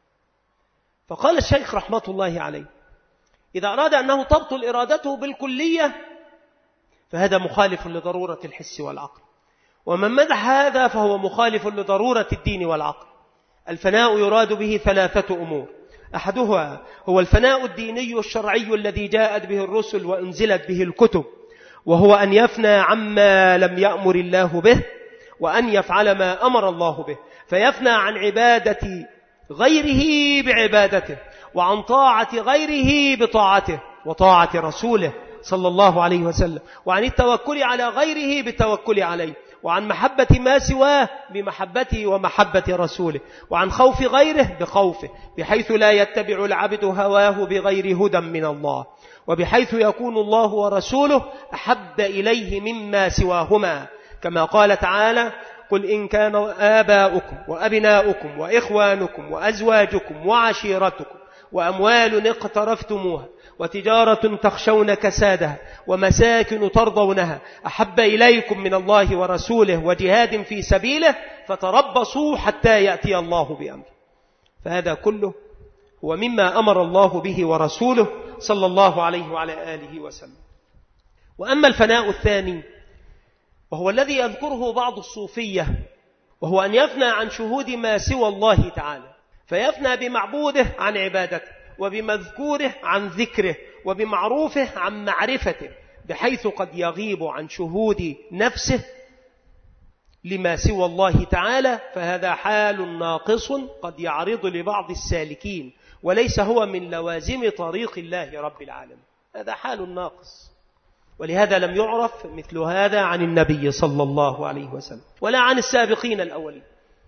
فقال الشيخ رحمة الله عليه إذا أراد أنه تبطل إرادته بالكلية فهذا مخالف لضرورة الحس والعقل، ومن مدح هذا فهو مخالف لضرورة الدين والعقل. الفناء يراد به ثلاثة أمور، أحدها هو الفناء الديني الشرعي الذي جاءت به الرسل وأنزلت به الكتب، وهو أن يفنى عما لم يأمر الله به، وأن يفعل ما أمر الله به، فيفنى عن عبادة غيره بعبادته، وعن طاعة غيره بطاعته وطاعة رسوله صلى الله عليه وسلم، وعن التوكل على غيره بالتوكل عليه، وعن محبة ما سواه بمحبته ومحبة رسوله، وعن خوف غيره بخوفه، بحيث لا يتبع العبد هواه بغير هدى من الله، وبحيث يكون الله ورسوله أحب إليه مما سواهما، كما قال تعالى قل إن كان آباؤكم وأبناؤكم وإخوانكم وأزواجكم وعشيرتكم وأموال اقترفتموها وتجارة تخشون كسادها ومساكن ترضونها أحب إليكم من الله ورسوله وجهاد في سبيله فتربصوا حتى يأتي الله بأمره. فهذا كله هو مما أمر الله به ورسوله صلى الله عليه وعلى آله وسلم. وأما الفناء الثاني وهو الذي يذكره بعض الصوفية، وهو أن يفنى عن شهود ما سوى الله تعالى، فيفنى بمعبوده عن عبادته، وبمذكوره عن ذكره، وبمعروفه عن معرفته، بحيث قد يغيب عن شهود نفسه لما سوى الله تعالى، فهذا حال ناقص قد يعرض لبعض السالكين، وليس هو من لوازم طريق الله رب العالمين، هذا حال ناقص. ولهذا لم يعرف مثل هذا عن النبي صلى الله عليه وسلم ولا عن السابقين الأولين.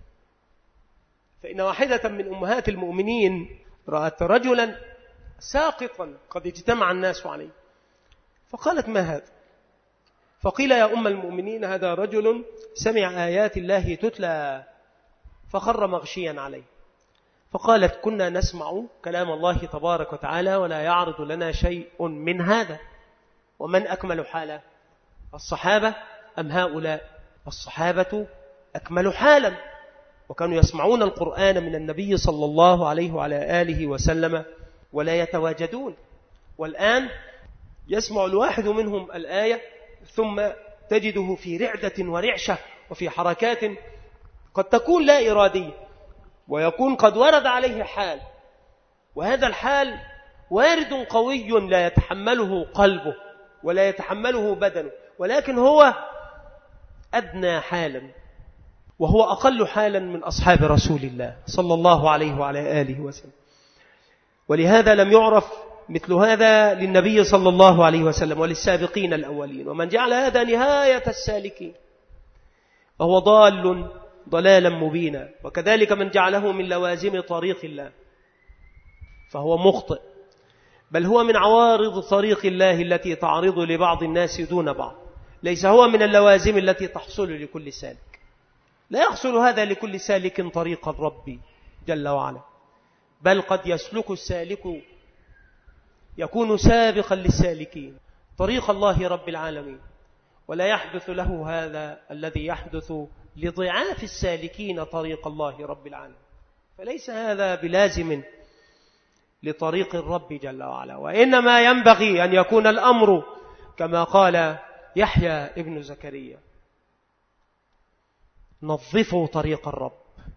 فإن واحدة من أمهات المؤمنين رأت رجلا ساقطا قد اجتمع الناس عليه، فقالت: ما هذا؟ فقيل: يا أم المؤمنين هذا رجل سمع آيات الله تتلى فخر مغشيا عليه. فقالت: كنا نسمع كلام الله تبارك وتعالى ولا يعرض لنا شيء من هذا. ومن أكمل حالا، الصحابة أم هؤلاء؟ الصحابة أكمل حالا، وكانوا يسمعون القرآن من النبي صلى الله عليه وعلى آله وسلم ولا يتواجدون. والآن يسمع الواحد منهم الآية ثم تجده في رعدة ورعشة وفي حركات قد تكون لا إرادية، ويكون قد ورد عليه حال، وهذا الحال وارد قوي لا يتحمله قلبه ولا يتحمله بدنه، ولكن هو أدنى حالا وهو أقل حالا من أصحاب رسول الله صلى الله عليه وعلى آله وسلم. ولهذا لم يعرف مثل هذا للنبي صلى الله عليه وسلم وللسابقين الأولين. ومن جعل هذا نهاية السالكين فهو ضال ضلالا مبينا، وكذلك من جعله من لوازم طريق الله فهو مخطئ، بل هو من عوارض طريق الله التي تعرض لبعض الناس دون بعض، ليس هو من اللوازم التي تحصل لكل سالك. لا يحصل هذا لكل سالك طريق الرب جل وعلا، بل قد يسلك السالك يكون سابقا للسالكين طريق الله رب العالمين، ولا يحدث له هذا الذي يحدث لضعاف السالكين طريق الله رب العالمين. فليس هذا بلازم لطريق الرب جل وعلا، وإنما ينبغي أن يكون الأمر كما قال يحيى ابن زكريا: نظفوا طريق الرب،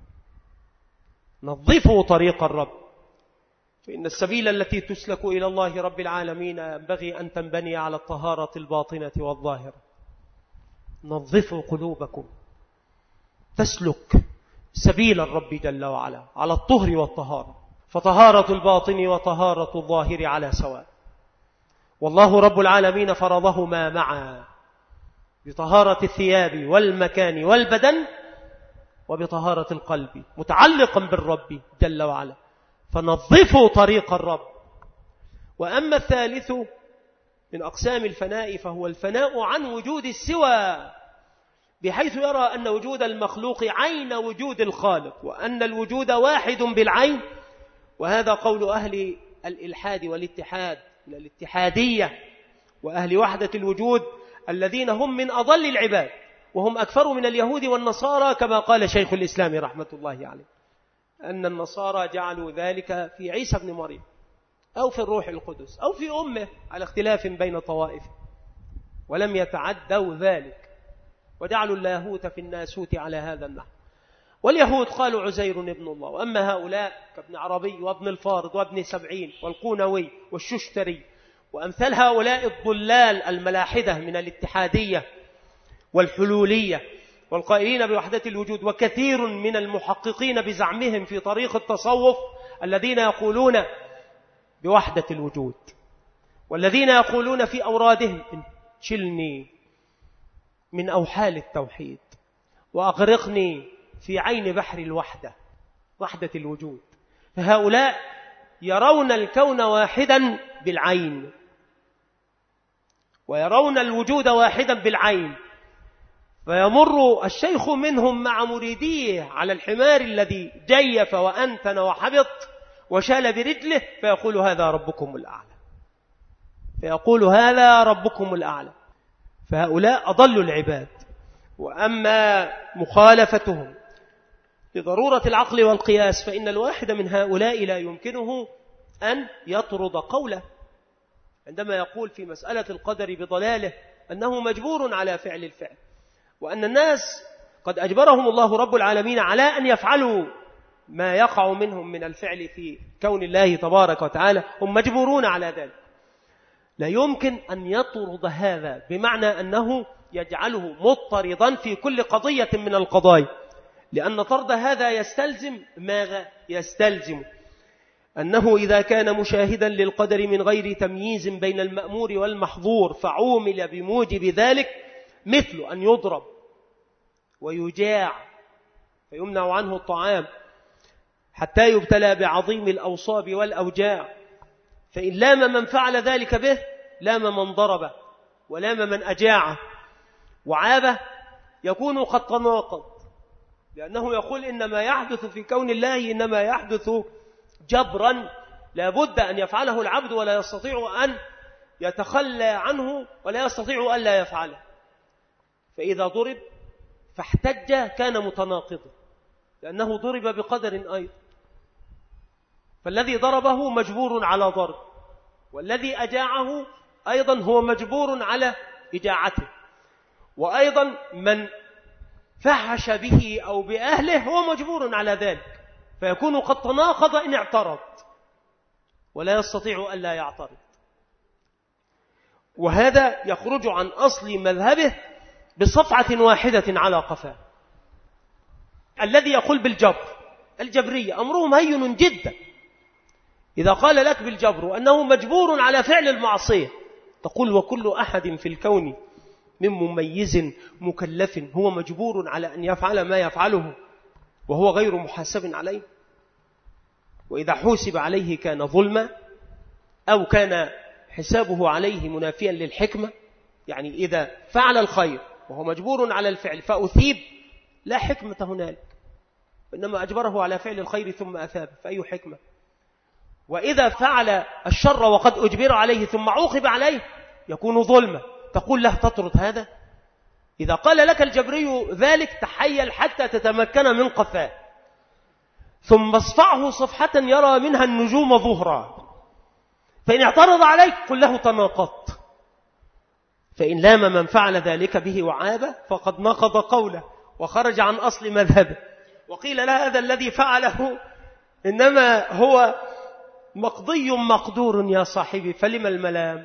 نظفوا طريق الرب، فإن السبيل التي تسلك إلى الله رب العالمين ينبغي أن تنبني على الطهارة الباطنة والظاهرة. نظفوا قلوبكم، تسلك سبيل الرب جل وعلا على الطهر والطهارة، فطهارة الباطن وطهارة الظاهر على سواء، والله رب العالمين فرضهما معا بطهارة الثياب والمكان والبدن وبطهارة القلب متعلقا بالرب جل وعلا. فنظفوا طريق الرب. وأما الثالث من أقسام الفناء فهو الفناء عن وجود السوى، بحيث يرى أن وجود المخلوق عين وجود الخالق، وأن الوجود واحد بالعين. وهذا قول أهل الإلحاد والاتحاد من الاتحادية وأهل وحدة الوجود الذين هم من أضل العباد، وهم أكثر من اليهود والنصارى، كما قال شيخ الإسلام رحمة الله عليه أن النصارى جعلوا ذلك في عيسى بن مريم أو في الروح القدس أو في أمه على اختلاف بين طوائف، ولم يتعدوا ذلك وجعلوا اللاهوت في الناسوت على هذا النحو. واليهود قالوا عزير ابن الله. وأما هؤلاء كابن عربي وابن الفارض وابن سبعين والقونوي والششتري وأمثال هؤلاء الضلال الملاحدة من الاتحادية والحلولية والقائلين بوحدة الوجود، وكثير من المحققين بزعمهم في طريق التصوف الذين يقولون بوحدة الوجود، والذين يقولون في أورادهم: انشلني من أوحال التوحيد وأغرقني في عين بحر الوحدة، وحدة الوجود. فهؤلاء يرون الكون واحدا بالعين، ويرون الوجود واحدا بالعين، فيمر الشيخ منهم مع مريديه على الحمار الذي جيف وأنتن وحبط وشال برجله فيقول: هذا ربكم الأعلى، فيقول: هذا ربكم الأعلى. فهؤلاء أضلوا العباد. وأما مخالفتهم لضرورة العقل والقياس فإن الواحد من هؤلاء لا يمكنه أن يطرد قوله عندما يقول في مسألة القدر بضلاله أنه مجبور على فعل الفعل، وأن الناس قد أجبرهم الله رب العالمين على أن يفعلوا ما يقع منهم من الفعل في كون الله تبارك وتعالى، هم مجبورون على ذلك. لا يمكن أن يطرد هذا بمعنى أنه يجعله مضطردا في كل قضية من القضايا، لأن طرد هذا يستلزم ماذا؟ يستلزم أنه إذا كان مشاهدا للقدر من غير تمييز بين المأمور والمحظور فعومل بموجب ذلك، مثل أن يضرب ويجاع فيمنع عنه الطعام حتى يبتلى بعظيم الأوصاب والأوجاع، فإن لام من فعل ذلك به لام من ضربه ولام من أجاعه وعابه يكون قد تناقض، لأنه يقول إن ما يحدث في كون الله إنما يحدث جبرا لا بد أن يفعله العبد ولا يستطيع أن يتخلى عنه ولا يستطيع أن لا يفعله. فإذا ضرب فاحتج كان متناقضا لأنه ضرب بقدر أيضا، فالذي ضربه مجبور على ضرب، والذي أجاعه أيضا هو مجبور على إجاعته، وأيضا من فحش به أو بأهله هو مجبور على ذلك، فيكون قد تناقض إن اعترض ولا يستطيع أن لا يعترض. وهذا يخرج عن أصل مذهبه بصفعة واحدة على قفاه. الذي يقول بالجبر الجبرية أمرهم هين جدا، إذا قال لك بالجبر وأنه مجبور على فعل المعصية تقول وكل أحد في الكون من مميز مكلف هو مجبور على أن يفعل ما يفعله وهو غير محاسب عليه، وإذا حوسب عليه كان ظلما أو كان حسابه عليه منافيا للحكمة، يعني إذا فعل الخير وهو مجبور على الفعل فأثيب لا حكمة هنالك، إنما أجبره على فعل الخير ثم أثاب، فأي حكمة؟ وإذا فعل الشر وقد أجبر عليه ثم عوقب عليه يكون ظلما، تقول له تطرد هذا؟ إذا قال لك الجبري ذلك تحيل حتى تتمكن من قفاه، ثم اصفعه صفحة يرى منها النجوم ظهرا، فإن اعترض عليك قل له تناقضت، فإن لام من فعل ذلك به وعابه فقد نقض قوله وخرج عن أصل مذهبه، وقيل له هذا الذي فعله إنما هو مقضي مقدور يا صاحبي فلم الملام؟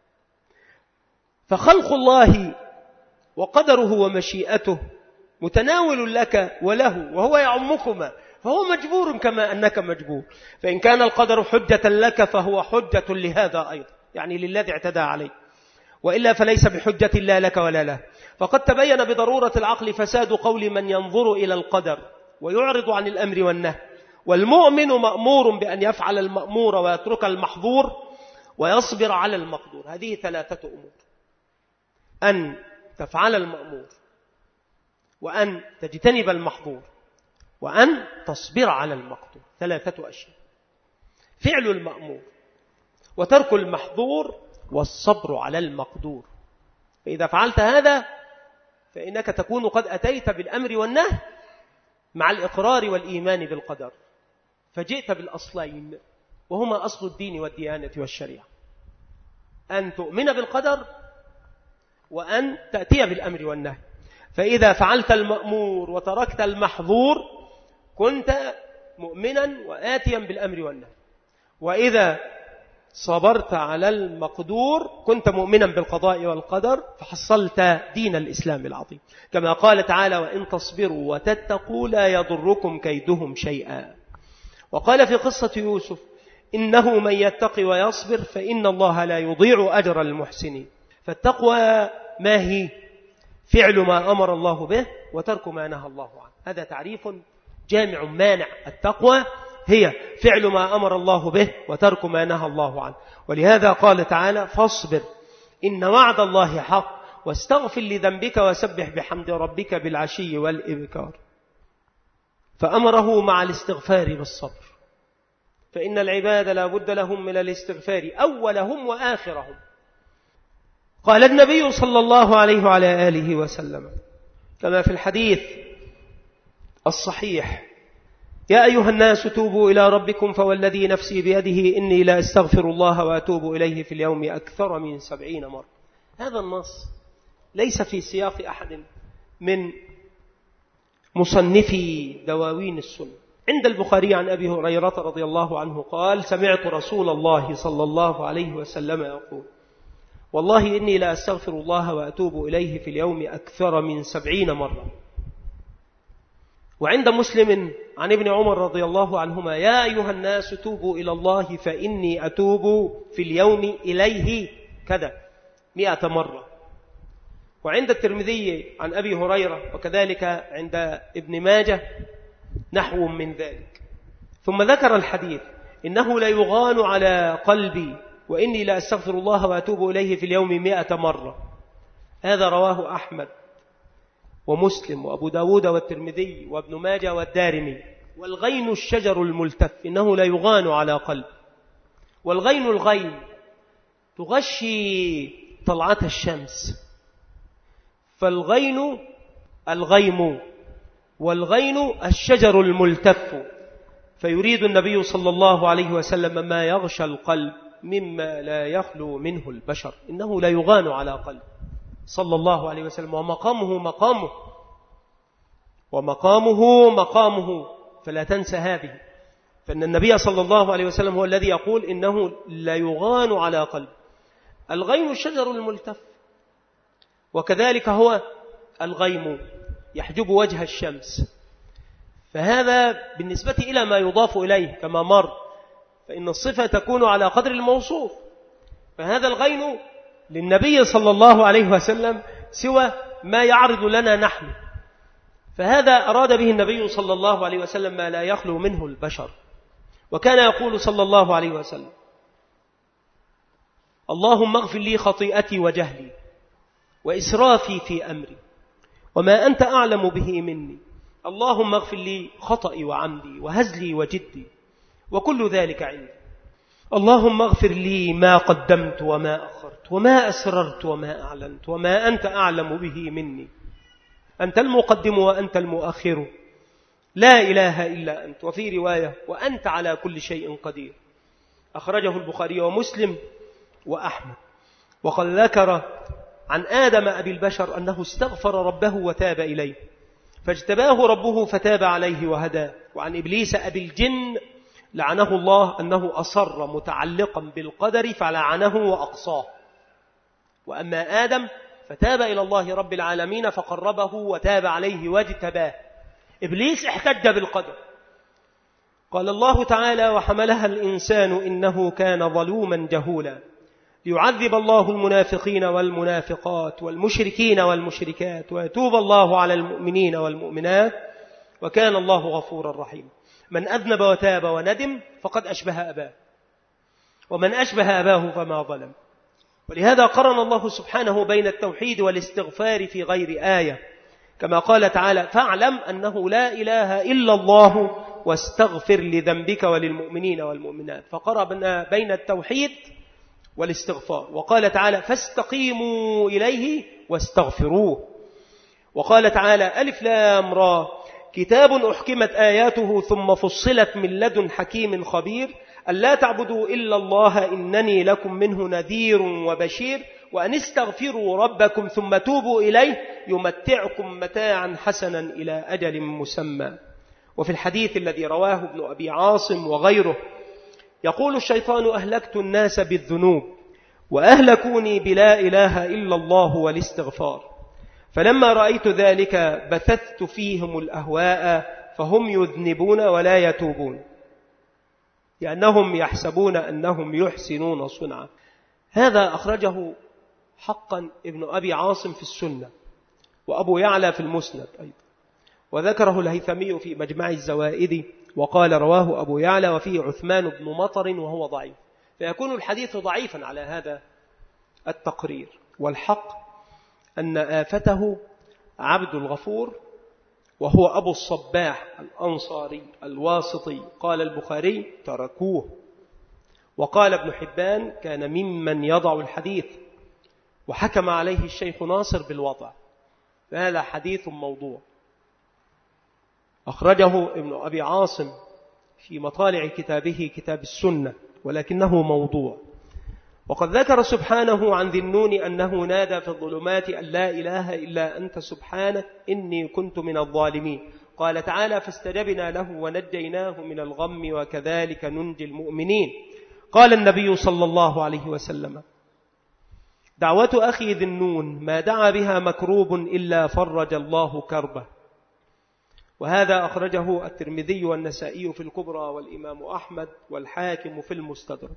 فخلق الله وقدره ومشيئته متناول لك وله وهو يعمكما، فهو مجبور كما أنك مجبور، فإن كان القدر حجة لك فهو حجة لهذا أيضا، يعني للذي اعتدى عليه، وإلا فليس بحجة لا لك ولا له. فقد تبين بضرورة العقل فساد قول من ينظر إلى القدر ويعرض عن الأمر والنهي، والمؤمن مأمور بأن يفعل المأمور ويترك المحظور ويصبر على المقدور. هذه ثلاثة أمور: أن تفعل المأمور، وأن تجتنب المحظور، وأن تصبر على المقدور. ثلاثة أشياء: فعل المأمور وترك المحظور والصبر على المقدور. فإذا فعلت هذا فإنك تكون قد أتيت بالأمر والنهي مع الإقرار والإيمان بالقدر، فجئت بالأصلين وهما أصل الدين والديانة والشريعة: أن تؤمن بالقدر وأن تأتي بالأمر والنهي. فإذا فعلت المأمور وتركت المحظور كنت مؤمنا وآتيا بالأمر والنهي، وإذا صبرت على المقدور كنت مؤمنا بالقضاء والقدر فحصلت دين الإسلام العظيم، كما قال تعالى: وإن تصبروا وتتقوا لا يضركم كيدهم شيئا. وقال في قصة يوسف: إنه من يتقي ويصبر فإن الله لا يضيع أجر المحسنين. فالتقوى ما هي؟ فعل ما أمر الله به وترك ما نهى الله عنه. هذا تعريف جامع مانع. التقوى هي فعل ما أمر الله به وترك ما نهى الله عنه. ولهذا قال تعالى: فاصبر إن وعد الله حق واستغفر لذنبك وسبح بحمد ربك بالعشي والإبكار. فأمره مع الاستغفار بالصبر، فإن العباد لا بد لهم من الاستغفار أولهم وآخرهم. قال النبي صلى الله عليه وعلى آله وسلم كما في الحديث الصحيح: يا أيها الناس توبوا إلى ربكم فوالذي نفسي بيده إني لا أستغفر الله وأتوب إليه في اليوم أكثر من 70 مرة. هذا النص ليس في سياق أحد من مصنفي دواوين السنة. عند البخاري عن أبي هريرة رضي الله عنه قال: سمعت رسول الله صلى الله عليه وسلم يقول: والله إني لا أستغفر الله وأتوب إليه في اليوم أكثر من 70 مرة. وعند مسلم عن ابن عمر رضي الله عنهما: يا أيها الناس توبوا إلى الله فإني أتوب في اليوم إليه كذا 100 مرة. وعند الترمذي عن أبي هريرة، وكذلك عند ابن ماجه نحو من ذلك. ثم ذكر الحديث: إنه لا يغان على قلبي وإني لا أستغفر الله وأتوب إليه في اليوم 100 مرة. هذا رواه أحمد ومسلم وأبو داود والترمذي وابن ماجه والدارمي. والغين الشجر الملتف، إنه لا يغان على قلب. والغين الغين تغشي طلعة الشمس، فالغين الغيم، والغين الشجر الملتف. فيريد النبي صلى الله عليه وسلم ما يغشى القلب مما لا يخلو منه البشر، إنه لا يغان على قلب صلى الله عليه وسلم. ومقامه مقامه، فلا تنسى هذه. فإن النبي صلى الله عليه وسلم هو الذي يقول إنه لا يغان على قلب. الغين الشجر الملتف، وكذلك هو الغيم يحجب وجه الشمس. فهذا بالنسبة إلى ما يضاف إليه كما مر، فإن الصفة تكون على قدر الموصوف. فهذا الغين للنبي صلى الله عليه وسلم سوى ما يعرض لنا نحن، فهذا أراد به النبي صلى الله عليه وسلم ما لا يخلو منه البشر. وكان يقول صلى الله عليه وسلم: اللهم اغفر لي خطيئتي وجهلي وإسرافي في أمري وما أنت أعلم به مني، اللهم اغفر لي خطئي وعمدي وهزلي وجدي وكل ذلك عندي، اللهم اغفر لي ما قدمت وما أخرت وما أسررت وما أعلنت وما أنت أعلم به مني، أنت المقدم وأنت المؤخر، لا إله إلا أنت. وفي رواية: وأنت على كل شيء قدير. أخرجه البخاري ومسلم وأحمد. وقد ذكر عن آدم أبي البشر أنه استغفر ربه وتاب إليه فاجتباه ربه فتاب عليه وهداه. وعن إبليس أبي الجن لعنه الله أنه أصر متعلقا بالقدر فلعنه وأقصاه. وأما آدم فتاب إلى الله رب العالمين فقربه وتاب عليه واجتباه. إبليس احتج بالقدر. قال الله تعالى: وحملها الإنسان إنه كان ظلوما جهولا، ليعذب الله المنافقين والمنافقات والمشركين والمشركات ويتوب الله على المؤمنين والمؤمنات وكان الله غفورا رحيما. من أذنب وتاب وندم فقد أشبه أباه، ومن أشبه أباه فما ظلم. ولهذا قرن الله سبحانه بين التوحيد والاستغفار في غير آية، كما قال تعالى: فاعلم أنه لا إله إلا الله واستغفر لذنبك وللمؤمنين والمؤمنات. فقرن بين التوحيد والاستغفار. وقال تعالى: فاستقيموا إليه واستغفروه. وقال تعالى: ألف لام را، كتاب أحكمت آياته ثم فصلت من لدن حكيم خبير، ألا تعبدوا إلا الله إنني لكم منه نذير وبشير، وأن استغفروا ربكم ثم توبوا إليه يمتعكم متاعا حسنا إلى أجل مسمى. وفي الحديث الذي رواه ابن أبي عاصم وغيره يقول: الشيطان أهلكت الناس بالذنوب وأهلكوني بلا إله إلا الله والاستغفار، فلما رأيت ذلك بثثت فيهم الأهواء فهم يذنبون ولا يتوبون لأنهم يحسبون أنهم يحسنون صنعا. هذا أخرجه حقا ابن أبي عاصم في السنة، وأبو يعلى في المسند أيضا، وذكره الهيثمي في مجمع الزوائد، وقال: رواه أبو يعلى وفيه عثمان بن مطر وهو ضعيف. فيكون الحديث ضعيفا على هذا التقرير. والحق أن آفته عبد الغفور، وهو أبو الصباح الأنصاري الواسطي. قال البخاري: تركوه. وقال ابن حبان: كان ممن يضع الحديث، وحكم عليه الشيخ ناصر بالوضع، فهذا حديث موضوع. أخرجه ابن أبي عاصم في مطالع كتابه كتاب السنة، ولكنه موضوع. وقد ذكر سبحانه عن ذي النون أنه نادى في الظلمات أن لا إله إلا أنت سبحانك إني كنت من الظالمين. قال تعالى: فاستجبنا له ونجيناه من الغم وكذلك ننجي المؤمنين. قال النبي صلى الله عليه وسلم: دعوة أخي ذي النون ما دعا بها مكروب إلا فرج الله كربه، وهذا أخرجه الترمذي والنسائي في الكبرى والإمام أحمد والحاكم في المستدرك.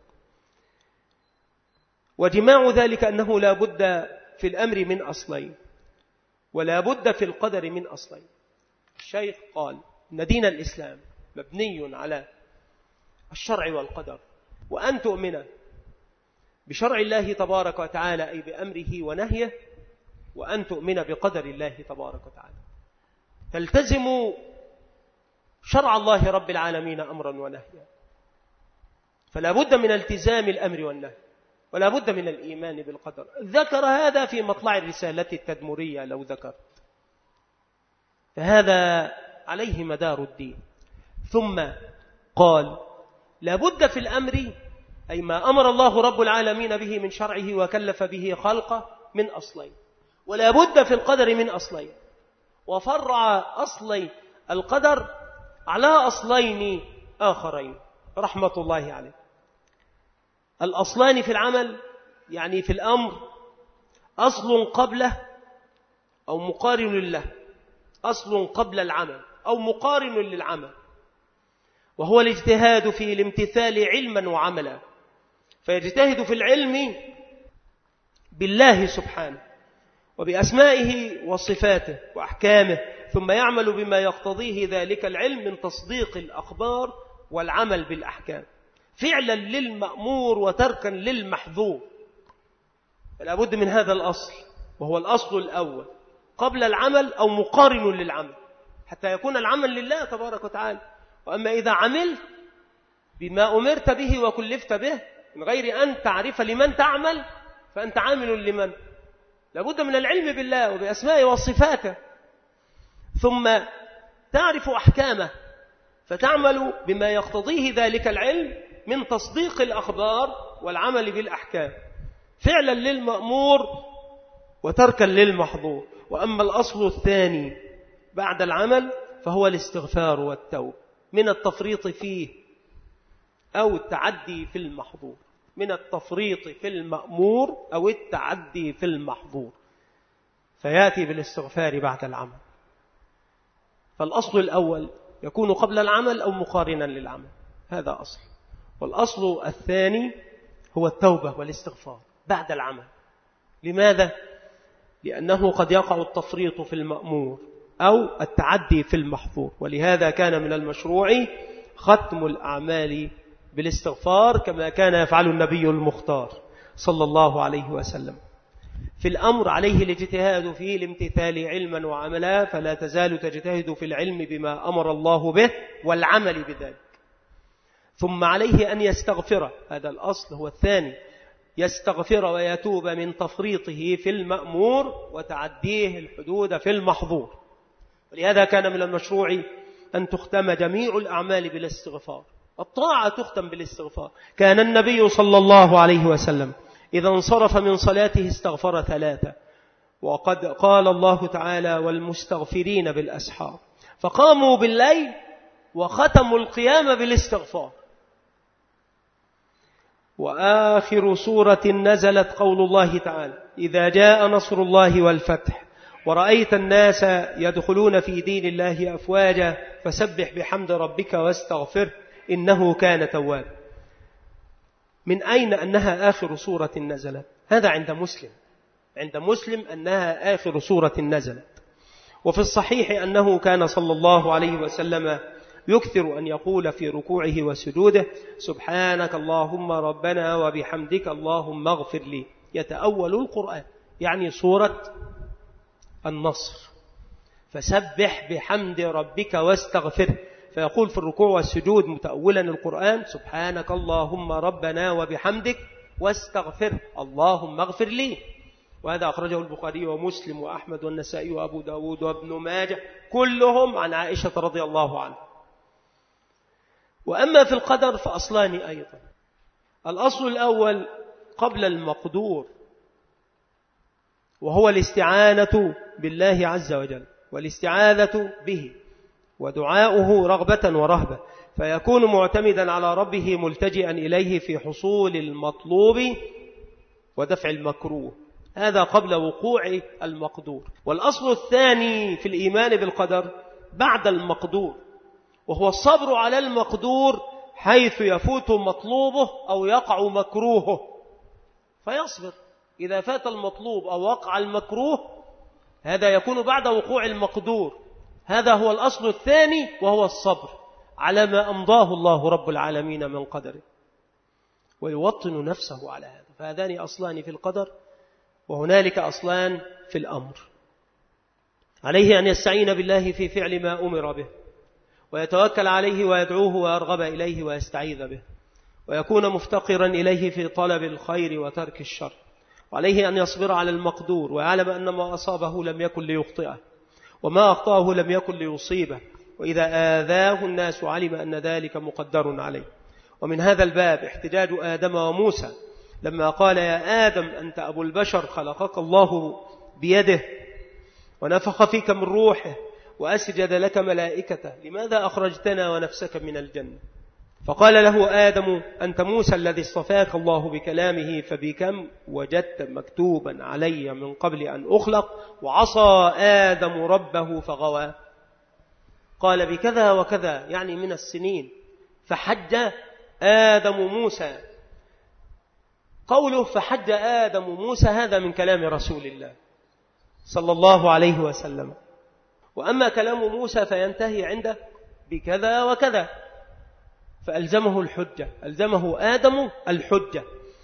وجماع ذلك أنه لا بد في الأمر من أصلين ولا بد في القدر من أصلين. الشيخ قال إن دين الإسلام مبني على الشرع والقدر، وأن تؤمن بشرع الله تبارك وتعالى أي بأمره ونهيه، وأن تؤمن بقدر الله تبارك وتعالى. تلتزم شرع الله رب العالمين أمرا ونهيا، فلا بد من التزام الأمر والنهي، ولا بد من الإيمان بالقدر. ذكر هذا في مطلع الرسالة التدمرية لو ذكرت، فهذا عليه مدار الدين. ثم قال لا بد في الأمر أي ما أمر الله رب العالمين به من شرعه وكلف به خلقه من أصلين، ولا بد في القدر من أصلين، وفرع أصلي القدر على أصلين آخرين رحمة الله عليه. الأصلان في العمل يعني في الأمر أصل قبله أو مقارن له، أصل قبل العمل أو مقارن للعمل، وهو الاجتهاد في الامتثال علما وعملا، فيجتهد في العلم بالله سبحانه وبأسمائه وصفاته وأحكامه، ثم يعمل بما يقتضيه ذلك العلم من تصديق الأخبار والعمل بالأحكام، فعلا للمأمور وتركا للمحظور. فلا بد من هذا الأصل، وهو الأصل الأول قبل العمل أو مقارن للعمل، حتى يكون العمل لله تبارك وتعالى. وأما إذا عملت بما أمرت به وكلفت به من غير أن تعرف لمن تعمل فأنت عامل لمن؟ لابد من العلم بالله وبأسمائه وصفاته، ثم تعرف أحكامه فتعمل بما يقتضيه ذلك العلم من تصديق الأخبار والعمل بالأحكام، فعلا للمأمور وتركا للمحظور. وأما الأصل الثاني بعد العمل فهو الاستغفار والتوبة من التفريط فيه أو التعدي في المحظور، من التفريط في المأمور أو التعدي في المحظور، فيأتي بالاستغفار بعد العمل. فالأصل الأول يكون قبل العمل أو مقارنا للعمل، هذا أصل. والأصل الثاني هو التوبة والاستغفار بعد العمل. لماذا؟ لأنه قد يقع التفريط في المأمور أو التعدي في المحظور، ولهذا كان من المشروع ختم الأعمال بالاستغفار كما كان يفعل النبي المختار صلى الله عليه وسلم. في الأمر عليه الاجتهاد فيه الامتثال علما وعملا، فلا تزال تجتهد في العلم بما أمر الله به والعمل بذلك. ثم عليه أن يستغفر، هذا الأصل هو الثاني، يستغفر ويتوب من تفريطه في المأمور وتعديه الحدود في المحظور. ولهذا كان من المشروع أن تختم جميع الأعمال بالاستغفار، الطاعة تختم بالاستغفار. كان النبي صلى الله عليه وسلم إذا انصرف من صلاته استغفر 3، وقد قال الله تعالى والمستغفرين بالأسحار، فقاموا بالليل وختموا القيام بالاستغفار. وآخر سورة نزلت قول الله تعالى إذا جاء نصر الله والفتح ورأيت الناس يدخلون في دين الله أفواجا فسبح بحمد ربك واستغفر إنه كان توابا. من أين أنها آخر سورة نزلت؟ هذا عند مسلم أنها آخر سورة نزلت. وفي الصحيح أنه كان صلى الله عليه وسلم يكثر أن يقول في ركوعه وسجوده سبحانك اللهم ربنا وبحمدك اللهم اغفر لي، يتأول القرآن يعني سورة النصر، فسبح بحمد ربك واستغفره، فيقول في الركوع والسجود متأولا القرآن سبحانك اللهم ربنا وبحمدك واستغفر اللهم اغفر لي. وهذا أخرجه البخاري ومسلم وأحمد والنسائي وأبو داود وابن ماجه كلهم عن عائشة رضي الله عنها. وأما في القدر فأصلان أيضا. الأصل الأول قبل المقدور، وهو الاستعانة بالله عز وجل والاستعاذة به ودعاؤه رغبة ورهبة، فيكون معتمدا على ربه ملتجئا إليه في حصول المطلوب ودفع المكروه، هذا قبل وقوع المقدور. والأصل الثاني في الإيمان بالقدر بعد المقدور، وهو الصبر على المقدور حيث يفوت مطلوبه أو يقع مكروهه، فيصبر إذا فات المطلوب أو وقع المكروه، هذا يكون بعد وقوع المقدور. هذا هو الأصل الثاني، وهو الصبر على ما أمضاه الله رب العالمين من قدره، ويوطن نفسه على هذا. فهذان أصلان في القدر، وهنالك أصلان في الأمر. عليه أن يستعين بالله في فعل ما أمر به، ويتوكل عليه ويدعوه ويرغب إليه ويستعيذ به، ويكون مفتقرا إليه في طلب الخير وترك الشر. وعليه أن يصبر على المقدور، ويعلم أن ما أصابه لم يكن ليخطئه، وما أخطأه لم يكن ليصيبه، وإذا آذاه الناس علم أن ذلك مقدر عليه. ومن هذا الباب احتجاج آدم وموسى لما قال يا آدم أنت أبو البشر، خلقك الله بيده ونفخ فيك من روحه وأسجد لك ملائكته، لماذا أخرجتنا ونفسك من الجنة؟ فقال له آدم أنت موسى الذي اصطفاك الله بكلامه، فبكم وجدت مكتوبا علي من قبل أن أخلق؟ وعصى آدم ربه فغوى. قال بكذا وكذا، يعني من السنين. فحج آدم موسى. قوله فحج آدم موسى هذا من كلام رسول الله صلى الله عليه وسلم. وأما كلام موسى فينتهي عنده بكذا وكذا، فألزمه الحجة، ألزمه آدم الحجة.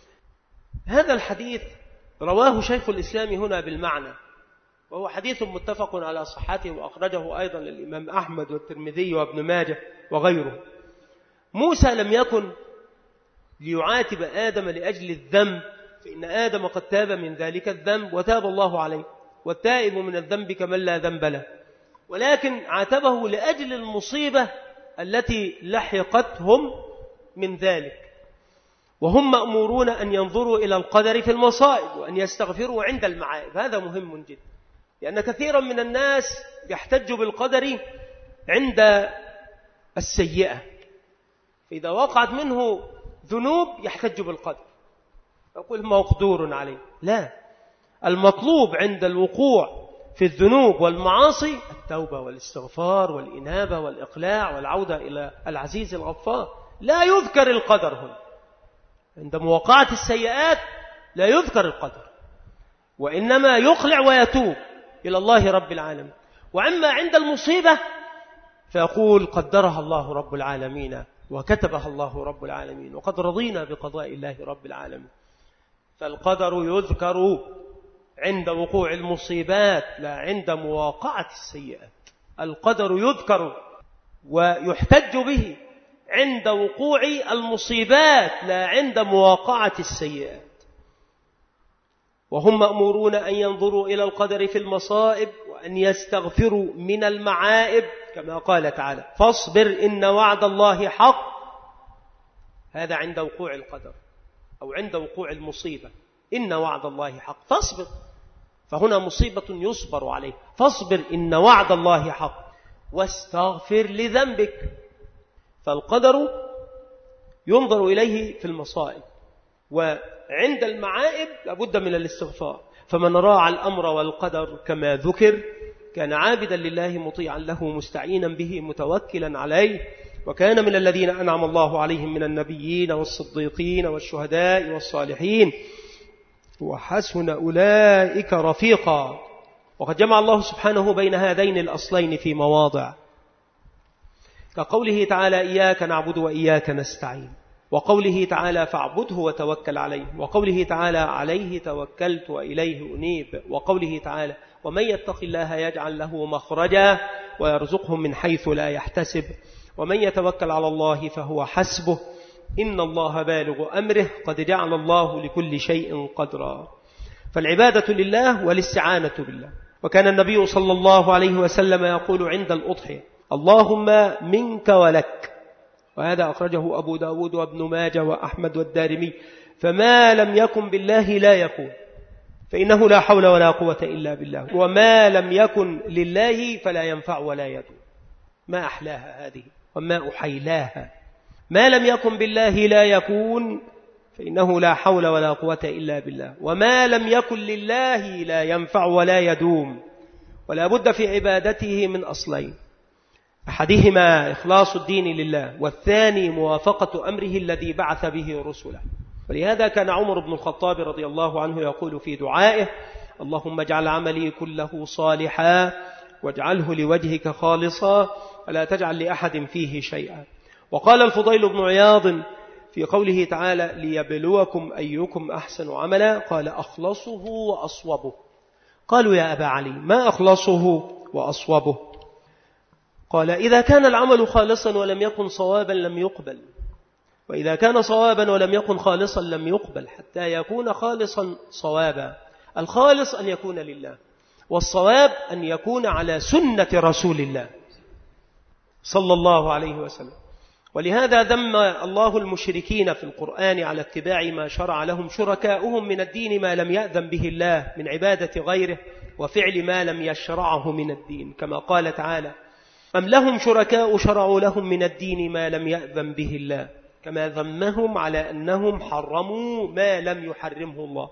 هذا الحديث رواه شيخ الإسلام هنا بالمعنى، وهو حديث متفق على صحته، وأخرجه أيضا الإمام أحمد والترمذي وابن ماجه وغيره. موسى لم يكن ليعاتب آدم لأجل الذنب، فإن آدم قد تاب من ذلك الذنب وتاب الله عليه، والتائب من الذنب كمن لا ذنب له، ولكن عاتبه لأجل المصيبة التي لحقتهم من ذلك. وهم مأمورون أن ينظروا إلى القدر في المصائب، وأن يستغفروا عند المعائب. هذا مهم جدا، لأن كثيرا من الناس يحتج بالقدر عند السيئة، فإذا وقعت منه ذنوب يحتج بالقدر، يقول مقدور عليه. لا، المطلوب عند الوقوع في الذنوب والمعاصي التوبة والاستغفار والإنابة والإقلاع والعودة إلى العزيز الغفار. لا يذكر القدر هنا عند مواقعة السيئات، لا يذكر القدر، وإنما يقلع ويتوب إلى الله رب العالمين. وعما عند المصيبة فيقول قدرها الله رب العالمين وكتبها الله رب العالمين، وقد رضينا بقضاء الله رب العالمين. فالقدر يذكر عند وقوع المصيبات لا عند مواقعة السيئات. القدر يذكر ويحتج به عند وقوع المصيبات لا عند مواقعة السيئات. وهم مأمورون أن ينظروا إلى القدر في المصائب، وأن يستغفروا من المعائب، كما قال تعالى فاصبر إن وعد الله حق. هذا عند وقوع القدر أو عند وقوع المصيبة، إن وعد الله حق فاصبر. فهنا مصيبة يصبر عليه، فاصبر إن وعد الله حق واستغفر لذنبك. فالقدر ينظر إليه في المصائب، وعند المعائب لابد من الاستغفار. فمن راعى الأمر والقدر كما ذكر كان عابدا لله مطيعا له مستعينا به متوكلا عليه، وكان من الذين أنعم الله عليهم من النبيين والصديقين والشهداء والصالحين، وحسن أولئك رفيقا. وقد جمع الله سبحانه بين هذين الأصلين في مواضع، كقوله تعالى إياك نعبد وإياك نستعين، وقوله تعالى فاعبده وتوكل عليه، وقوله تعالى عليه توكلت وإليه أنيب، وقوله تعالى ومن يتق الله يجعل له مخرجا ويرزقه من حيث لا يحتسب، ومن يتوكل على الله فهو حسبه إن الله بالغ أمره قد جعل الله لكل شيء قدرا. فالعبادة لله والاستعانة بالله. وكان النبي صلى الله عليه وسلم يقول عند الأضحية اللهم منك ولك، وهذا أخرجه أبو داود وابن ماجه وأحمد والدارمي. فما لم يكن بالله لا يكون، فإنه لا حول ولا قوة إلا بالله، وما لم يكن لله فلا ينفع ولا يدوم. ما أحلاها هذه وما أحيلاها. ما لم يكن بالله لا يكون، فإنه لا حول ولا قوة إلا بالله، وما لم يكن لله لا ينفع ولا يدوم. ولا بد في عبادته من أصلين: أحدهما إخلاص الدين لله، والثاني موافقة أمره الذي بعث به رسله. ولهذا كان عمر بن الخطاب رضي الله عنه يقول في دعائه: اللهم اجعل عملي كله صالحا واجعله لوجهك خالصا ولا تجعل لأحد فيه شيئا. وقال الفضيل بن عياض في قوله تعالى: ليبلوكم أيكم أحسن عملا، قال: أخلصه وأصوبه. قالوا: يا أبا علي، ما أخلصه وأصوبه؟ قال: إذا كان العمل خالصا ولم يكن صوابا لم يقبل، وإذا كان صوابا ولم يكن خالصا لم يقبل، حتى يكون خالصا صوابا. الخالص أن يكون لله، والصواب أن يكون على سنة رسول الله صلى الله عليه وسلم. ولهذا ذم الله المشركين في القرآن على اتباع ما شرع لهم شركاؤهم من الدين ما لم يأذن به الله من عبادة غيره وفعل ما لم يشرعه من الدين، كما قال تعالى: أم لهم شركاء شرعوا لهم من الدين ما لم يأذن به الله، كما ذمهم على أنهم حرموا ما لم يحرمه الله.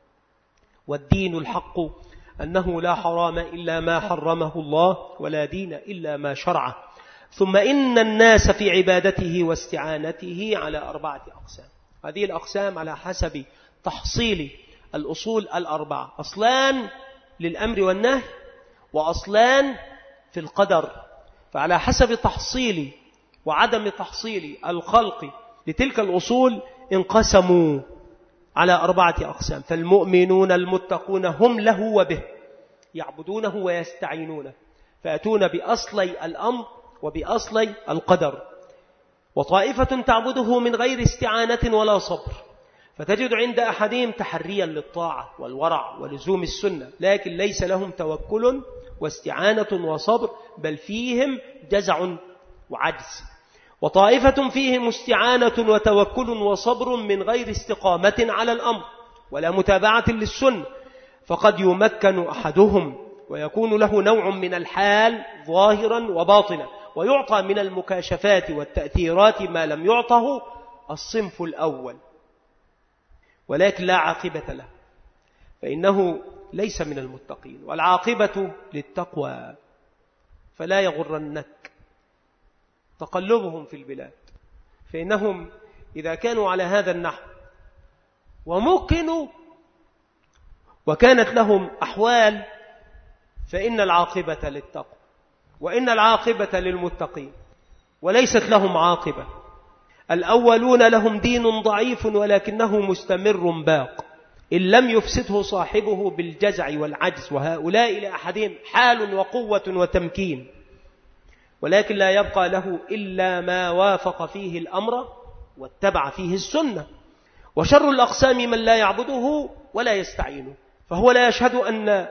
والدين الحق أنه لا حرام إلا ما حرمه الله، ولا دين إلا ما شرعه. ثم إن الناس في عبادته واستعانته على 4 أقسام. هذه الأقسام على حسب تحصيل الأصول 4: أصلان للأمر والنهي، وأصلان في القدر. فعلى حسب تحصيل وعدم تحصيل الخلق لتلك الأصول انقسموا على 4 أقسام. فالمؤمنون المتقون هم له وبه يعبدونه ويستعينونه، فأتون بأصلي الأمر وبأصلي القدر. وطائفة تعبده من غير استعانة ولا صبر، فتجد عند أحدهم تحريا للطاعة والورع ولزوم السنة، لكن ليس لهم توكل واستعانة وصبر، بل فيهم جزع وعجز. وطائفة فيهم استعانة وتوكل وصبر من غير استقامة على الأمر ولا متابعة للسنة، فقد يمكن أحدهم ويكون له نوع من الحال ظاهرا وباطنا، ويعطى من المكاشفات والتأثيرات ما لم يعطه الصنف الأول، ولكن لا عاقبة له، فإنه ليس من المتقين. والعاقبة للتقوى، فلا يغرنك تقلبهم في البلاد، فإنهم إذا كانوا على هذا النحو ومكنوا وكانت لهم أحوال، فإن العاقبة للتقوى، وإن العاقبة للمتقين، وليست لهم عاقبة. الأولون لهم دين ضعيف ولكنه مستمر باق، إن لم يفسده صاحبه بالجزع والعجز، وهؤلاء لأحدهم حال وقوة وتمكين، ولكن لا يبقى له إلا ما وافق فيه الأمر واتبع فيه السنة. وشر الأقسام من لا يعبده ولا يستعينه، فهو لا يشهد أن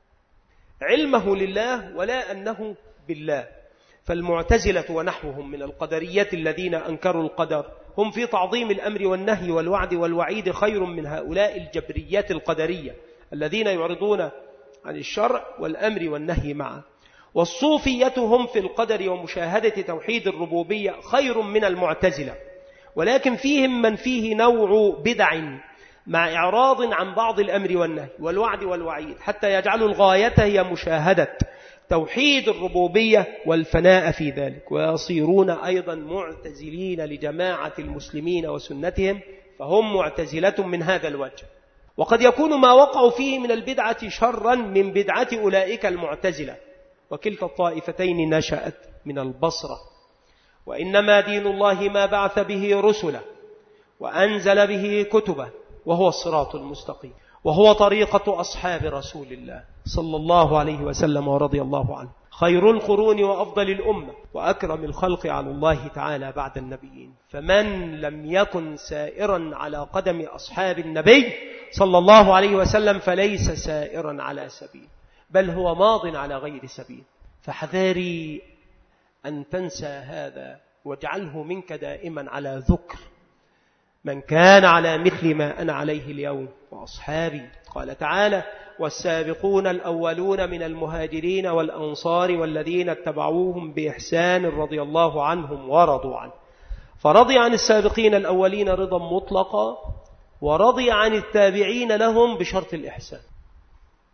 علمه لله ولا أنه بالله. فالمعتزلة ونحوهم من القدرية الذين أنكروا القدر هم في تعظيم الأمر والنهي والوعد والوعيد خير من هؤلاء الجبريات القدرية الذين يعرضون عن الشرع والأمر والنهي معا. والصوفية هم في القدر ومشاهدة توحيد الربوبية خير من المعتزلة، ولكن فيهم من فيه نوع بدع مع إعراض عن بعض الأمر والنهي والوعد والوعيد، حتى يجعلوا الغاية هي مشاهدة توحيد الربوبية والفناء في ذلك، ويصيرون أيضا معتزلين لجماعة المسلمين وسنتهم، فهم معتزلة من هذا الوجه. وقد يكون ما وقعوا فيه من البدعة شرا من بدعة أولئك المعتزلة، وكلتا الطائفتين نشأت من البصرة. وإنما دين الله ما بعث به رسله وأنزل به كتبه، وهو الصراط المستقيم، وهو طريقة أصحاب رسول الله صلى الله عليه وسلم ورضي الله عنه، خير القرون وأفضل الأمة وأكرم الخلق على الله تعالى بعد النبيين. فمن لم يكن سائرا على قدم أصحاب النبي صلى الله عليه وسلم فليس سائرا على سبيل، بل هو ماض على غير سبيل. فحذاري أن تنسى هذا، واجعله منك دائما على ذكر من كان على مثل ما أنا عليه اليوم وأصحابي. قال تعالى: والسابقون الأولون من المهاجرين والأنصار والذين اتبعوهم بإحسان رضي الله عنهم ورضوا عنه. فرضي عن السابقين الأولين رضا مطلقا، ورضي عن التابعين لهم بشرط الإحسان.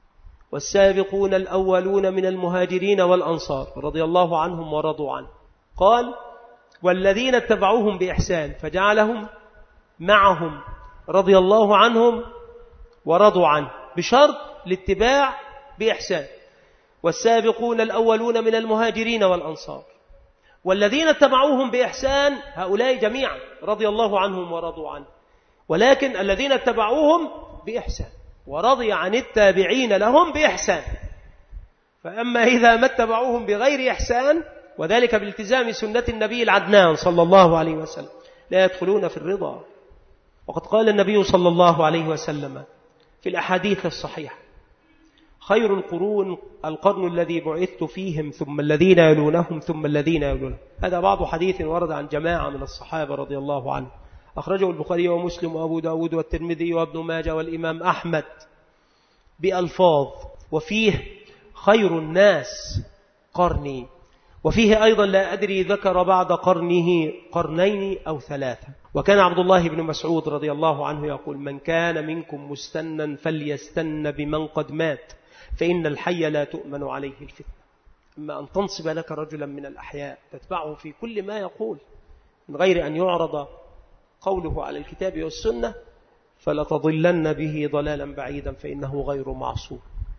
والسابقون الأولون من المهاجرين والأنصار رضي الله عنهم ورضوا عنه. قال والذين اتبعوهم بإحسان، فجعلهم معهم رضي الله عنهم ورضوا عنه بشرط الاتباع بإحسان. والسابقون الأولون من المهاجرين والأنصار والذين اتبعوهم بإحسان، هؤلاء جميعا رضي الله عنهم ورضوا عنه، ولكن الذين اتبعوهم بإحسان ورضي عن التابعين لهم بإحسان. فأما إذا ما اتبعوهم بغير إحسان، وذلك بالتزام سنة النبي العدنان صلى الله عليه وسلم، لا يدخلون في الرضا. وقد قال النبي صلى الله عليه وسلم في الأحاديث الصحيحة: خير القرون القرن الذي بعثت فيهم، ثم الذين يلونهم، ثم الذين يلونهم. هذا بعض حديث ورد عن جماعة من الصحابة رضي الله عنهم، أخرجه البخاري ومسلم وأبو داود والترمذي وابن ماجه والإمام أحمد بألفاظ، وفيه خير الناس قرني، وفيه أيضا لا أدري ذكر بعد قرنه قرنين أو ثلاثة. وكان عبد الله بن مسعود رضي الله عنه يقول: من كان منكم مستنا فليستن بمن قد مات، فإن الحي لا تؤمن عليه الفتنة. أما أن تنصب لك رجلا من الأحياء تتبعه في كل ما يقول من غير أن يعرض قوله على الكتاب والسنة، فلتضلن به ضلالا بعيدا، فإنه غير معصوم.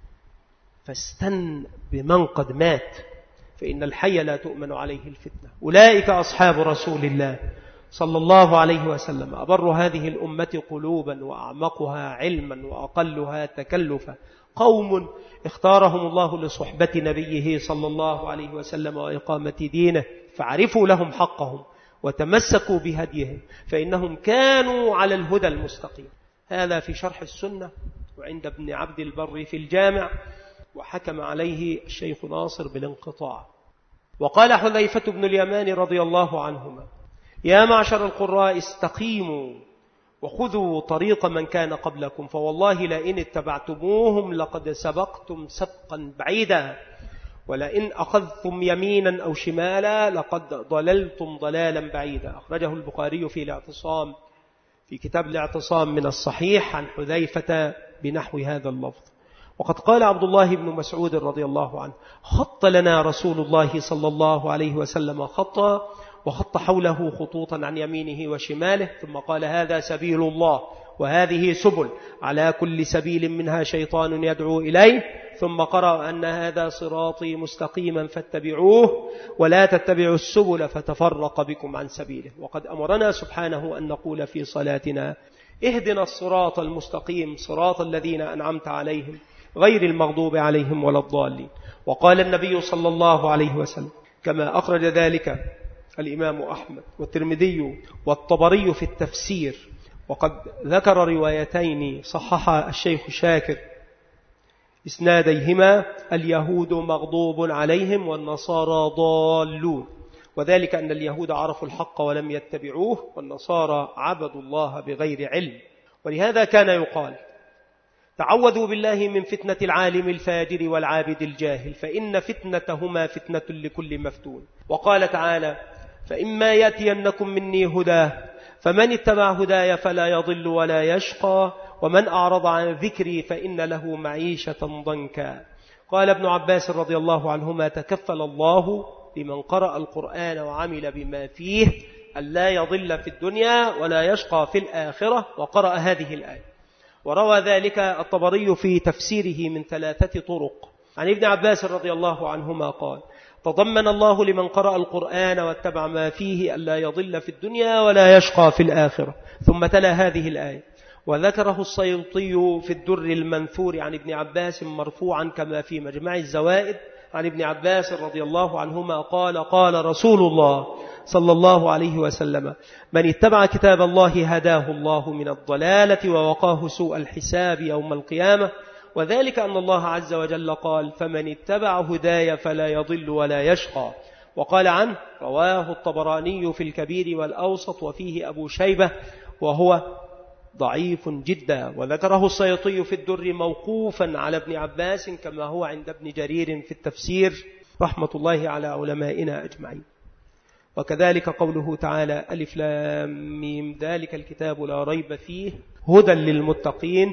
فاستن بمن قد مات، فإن الحي لا تؤمن عليه الفتنة. أولئك أصحاب رسول الله صلى الله عليه وسلم، أبر هذه الأمة قلوبا وأعمقها علما وأقلها تكلفا، قوم اختارهم الله لصحبة نبيه صلى الله عليه وسلم وإقامة دينه، فعرفوا لهم حقهم وتمسكوا بهديهم، فإنهم كانوا على الهدى المستقيم. هذا في شرح السنة وعند ابن عبد البر في الجامع، وحكم عليه الشيخ ناصر بالانقطاع. وقال حذيفة بن اليمان رضي الله عنهما: يا معشر القراء استقيموا وخذوا طريق من كان قبلكم، فوالله لئن اتبعتموهم لقد سبقتم سبقا بعيدا، ولئن أخذتم يمينا أو شمالا لقد ضللتم ضلالا بعيدا. أخرجه البخاري في الاعتصام، في كتاب الاعتصام من الصحيح، عن حذيفة بنحو هذا اللفظ. وقد قال عبد الله بن مسعود رضي الله عنه: خط لنا رسول الله صلى الله عليه وسلم خطا، وخط حوله خطوطا عن يمينه وشماله، ثم قال: هذا سبيل الله وهذه سبل، على كل سبيل منها شيطان يدعو إليه، ثم قرأ أن هذا صراطي مستقيما فاتبعوه ولا تتبعوا السبل فتفرق بكم عن سبيله. وقد أمرنا سبحانه أن نقول في صلاتنا: اهدنا الصراط المستقيم صراط الذين أنعمت عليهم غير المغضوب عليهم ولا الضالين. وقال النبي صلى الله عليه وسلم كما أخرج ذلك الإمام أحمد والترمذي والطبري في التفسير، وقد ذكر روايتين صحح الشيخ شاكر إسناديهما: اليهود مغضوب عليهم والنصارى ضالون، وذلك أن اليهود عرفوا الحق ولم يتبعوه، والنصارى عبدوا الله بغير علم. ولهذا كان يقال: تعوذوا بالله من فتنة العالم الفاجر والعابد الجاهل، فإن فتنتهما فتنة لكل مفتون. وقال تعالى: فإما يأتينكم مني هدى فمن اتبع هداي فلا يضل ولا يشقى، ومن أعرض عن ذكري فإن له معيشة ضنكا. قال ابن عباس رضي الله عنهما: تكفل الله لمن قرأ القرآن وعمل بما فيه أن لا يضل في الدنيا ولا يشقى في الآخرة. وقرأ هذه الآية. وروى ذلك الطبري في تفسيره من 3 طرق عن ابن عباس رضي الله عنهما قال: تضمن الله لمن قرأ القرآن واتبع ما فيه ألا يضل في الدنيا ولا يشقى في الآخرة. ثم تلا هذه الآية. وذكره السيوطي في الدر المنثور عن ابن عباس مرفوعا كما في مجمع الزوائد عن ابن عباس رضي الله عنهما قال: قال رسول الله صلى الله عليه وسلم: من اتبع كتاب الله هداه الله من الضلالة ووقاه سوء الحساب يوم القيامة. وذلك أن الله عز وجل قال: فمن اتبع هداي فلا يضل ولا يشقى. وقال عنه: رواه الطبراني في الكبير والأوسط وفيه أبو شيبة وهو ضعيف جدا. وذكره السيوطي في الدر موقوفا على ابن عباس كما هو عند ابن جرير في التفسير رحمة الله على علمائنا أجمعين. وكذلك قوله تعالى: ألف لام ميم ذلك الكتاب لا ريب فيه هدى للمتقين،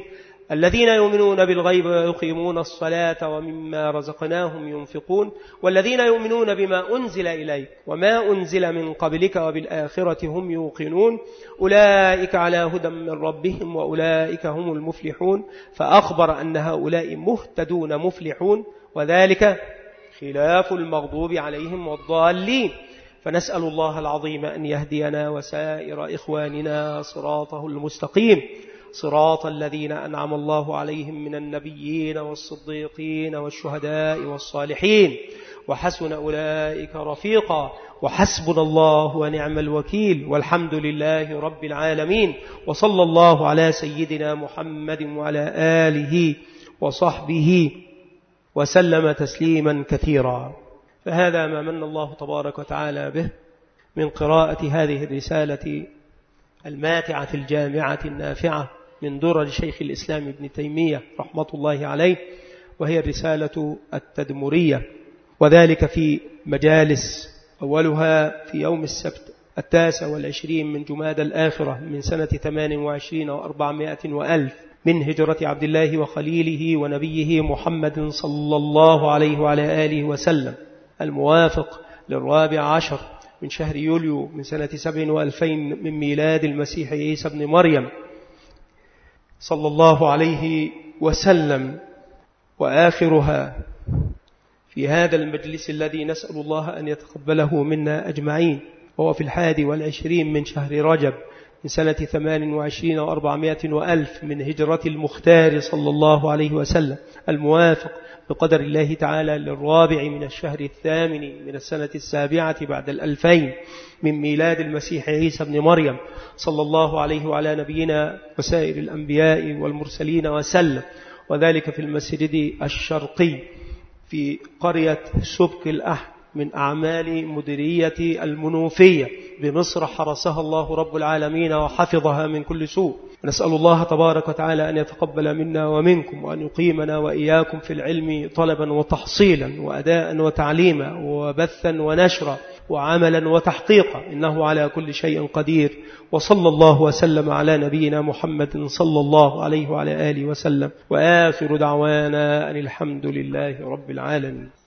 الذين يؤمنون بالغيب ويقيمون الصلاة ومما رزقناهم ينفقون والذين يؤمنون بما أنزل إليك وما أنزل من قبلك وبالآخرة هم يوقنون أولئك على هدى من ربهم وأولئك هم المفلحون. فأخبر أن هؤلاء مهتدون مفلحون، وذلك خلاف المغضوب عليهم والضالين. فنسأل الله العظيم أن يهدينا وسائر إخواننا صراطه المستقيم، صراط الذين أنعم الله عليهم من النبيين والصديقين والشهداء والصالحين، وحسن أولئك رفيقا، وحسبنا الله ونعم الوكيل، والحمد لله رب العالمين. وصلى الله على سيدنا محمد وعلى آله وصحبه وسلم تسليما كثيرا. فهذا ما من الله تبارك وتعالى به من قراءة هذه الرسالة الماتعة الجامعة النافعة من درر شيخ الإسلام ابن تيمية رحمة الله عليه، وهي الرسالة التدمرية، وذلك في مجالس أولها في يوم السبت 29 من جمادى الآخرة من سنة 28 و400 وألف من هجرة عبد الله وخليله ونبيه محمد صلى الله عليه وعلى آله وسلم، الموافق 14 من شهر يوليو من سنة 27 من ميلاد المسيح عيسى بن مريم صلى الله عليه وسلم. وآخرها في هذا المجلس الذي نسأل الله أن يتقبله منا أجمعين، وهو في 21 من شهر رجب من سنة 28 و400 وألف من هجرة المختار صلى الله عليه وسلم، الموافق بقدر الله تعالى 4 من الشهر 8 من السنة 7 بعد 2000 من ميلاد المسيح عيسى بن مريم صلى الله عليه وعلى نبينا وسائر الأنبياء والمرسلين وسلم، وذلك في المسجد الشرقي في قرية سبك الأحد من أعمال مديرية المنوفية بمصر، حرسها الله رب العالمين وحفظها من كل سوء. نسأل الله تبارك وتعالى أن يتقبل منا ومنكم، وأن يقيمنا وإياكم في العلم طلبا وتحصيلا وأداء وتعليما وبثا ونشرا وعملا وتحقيقا، إنه على كل شيء قدير. وصلى الله وسلم على نبينا محمد صلى الله عليه وعلى آله وسلم، وآخر دعوانا أن الحمد لله رب العالمين.